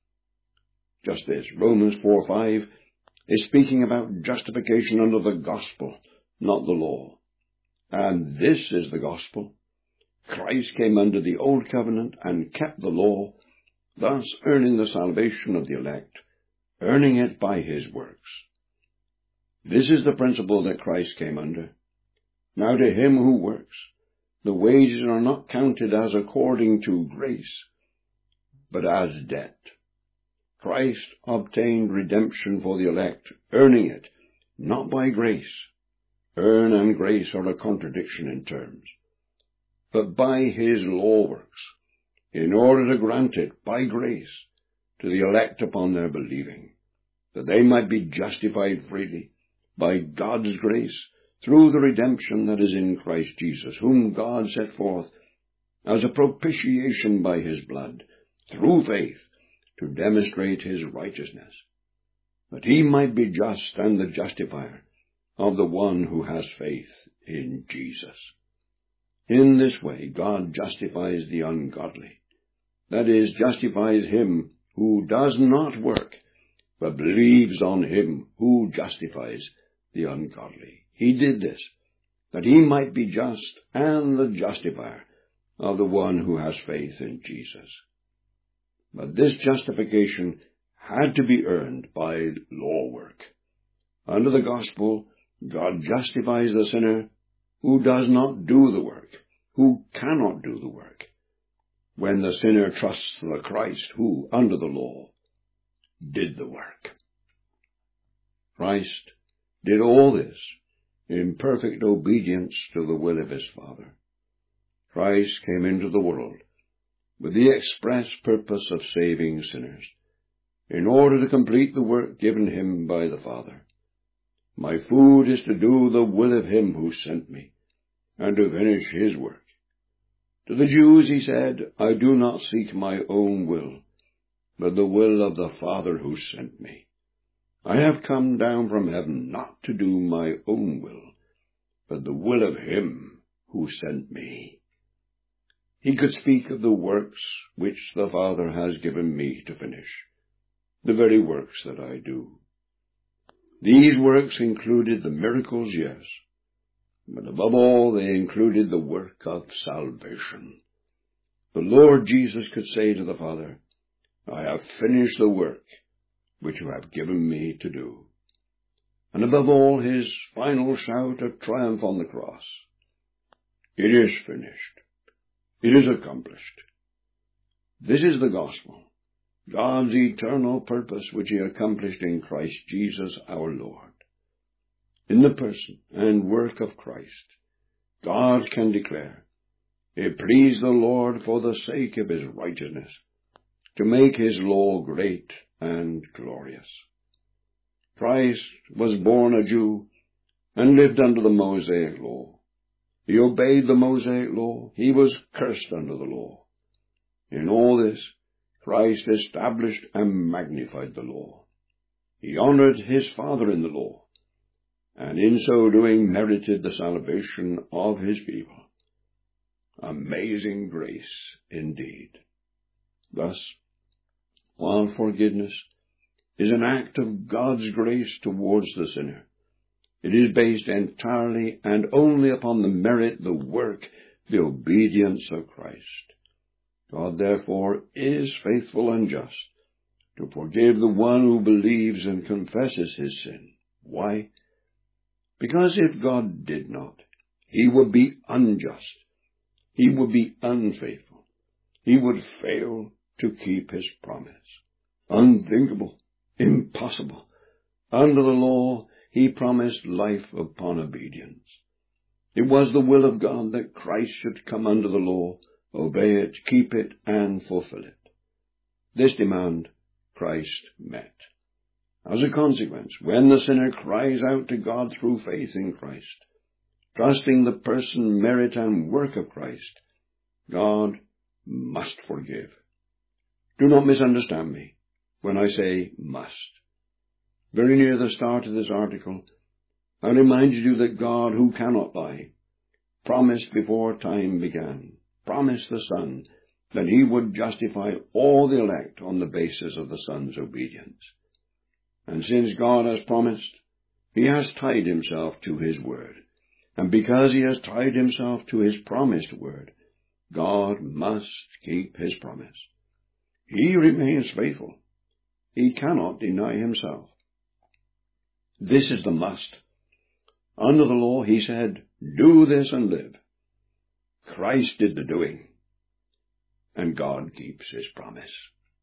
Just this, Romans 4:5 is speaking about justification under the gospel, not the law. And this is the gospel. Christ came under the old covenant and kept the law, thus earning the salvation of the elect, earning it by his works. This is the principle that Christ came under. Now to him who works, the wages are not counted as according to grace, but as debt. Christ obtained redemption for the elect, earning it, not by grace. Earn and grace are a contradiction in terms, but by his law works, in order to grant it by grace to the elect upon their believing, that they might be justified freely by God's grace through the redemption that is in Christ Jesus, whom God set forth as a propitiation by his blood, through faith, to demonstrate his righteousness, that he might be just and the justifier of the one who has faith in Jesus. In this way, God justifies the ungodly. That is, justifies him who does not work, but believes on him who justifies the ungodly. He did this, that he might be just and the justifier of the one who has faith in Jesus. But this justification had to be earned by law work. Under the gospel, God justifies the sinner who does not do the work, who cannot do the work, when the sinner trusts the Christ who, under the law, did the work. Christ did all this in perfect obedience to the will of his Father. Christ came into the world with the express purpose of saving sinners, in order to complete the work given him by the Father. My food is to do the will of him who sent me, and to finish his work. To the Jews he said, I do not seek my own will, but the will of the Father who sent me. I have come down from heaven not to do my own will, but the will of him who sent me. He could speak of the works which the Father has given me to finish, the very works that I do. These works included the miracles, yes, but above all they included the work of salvation. The Lord Jesus could say to the Father, I have finished the work which you have given me to do. And above all, his final shout of triumph on the cross, it is finished. It is accomplished. This is the gospel, God's eternal purpose which he accomplished in Christ Jesus our Lord. In the person and work of Christ, God can declare, it pleased the Lord for the sake of his righteousness to make his law great and glorious. Christ was born a Jew and lived under the Mosaic law. He obeyed the Mosaic law. He was cursed under the law. In all this, Christ established and magnified the law. He honored his Father in the law, and in so doing merited the salvation of his people. Amazing grace indeed. Thus, while forgiveness is an act of God's grace towards the sinner, it is based entirely and only upon the merit, the work, the obedience of Christ. God, therefore, is faithful and just to forgive the one who believes and confesses his sin. Why? Because if God did not, he would be unjust. He would be unfaithful. He would fail to keep his promise. Unthinkable. Impossible. Under the law, he promised life upon obedience. It was the will of God that Christ should come under the law, obey it, keep it, and fulfill it. This demand Christ met. As a consequence, when the sinner cries out to God through faith in Christ, trusting the person, merit, and work of Christ, God must forgive. Do not misunderstand me when I say must. Very near the start of this article, I reminded you that God, who cannot lie, promised before time began, promised the Son, that he would justify all the elect on the basis of the Son's obedience. And since God has promised, he has tied himself to his word. And because he has tied himself to his promised word, God must keep his promise. He remains faithful. He cannot deny himself. This is the must. Under the law, he said, do this and live. Christ did the doing, and God keeps his promise.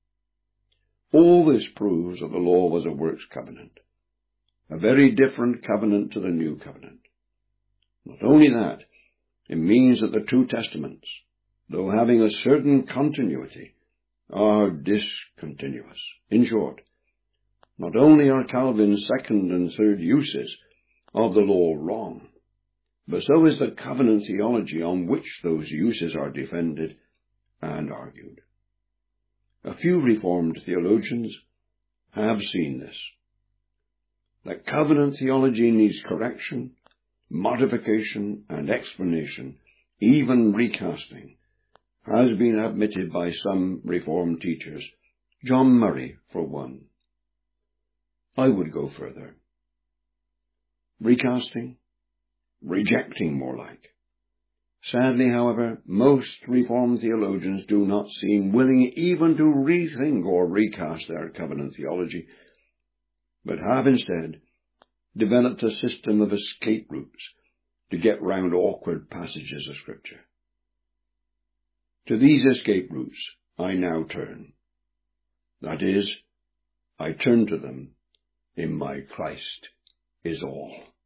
All this proves that the law was a works covenant, a very different covenant to the new covenant. Not only that, it means that the two testaments, though having a certain continuity, are discontinuous. In short, not only are Calvin's second and third uses of the law wrong, but so is the covenant theology on which those uses are defended and argued. A few Reformed theologians have seen this. That covenant theology needs correction, modification, and explanation, even recasting, has been admitted by some Reformed teachers, John Murray for one. I would go further. Recasting, rejecting more like. Sadly, however, most Reformed theologians do not seem willing even to rethink or recast their covenant theology, but have instead developed a system of escape routes to get round awkward passages of Scripture. To these escape routes I now turn. That is, I turn to them in my Christ is all.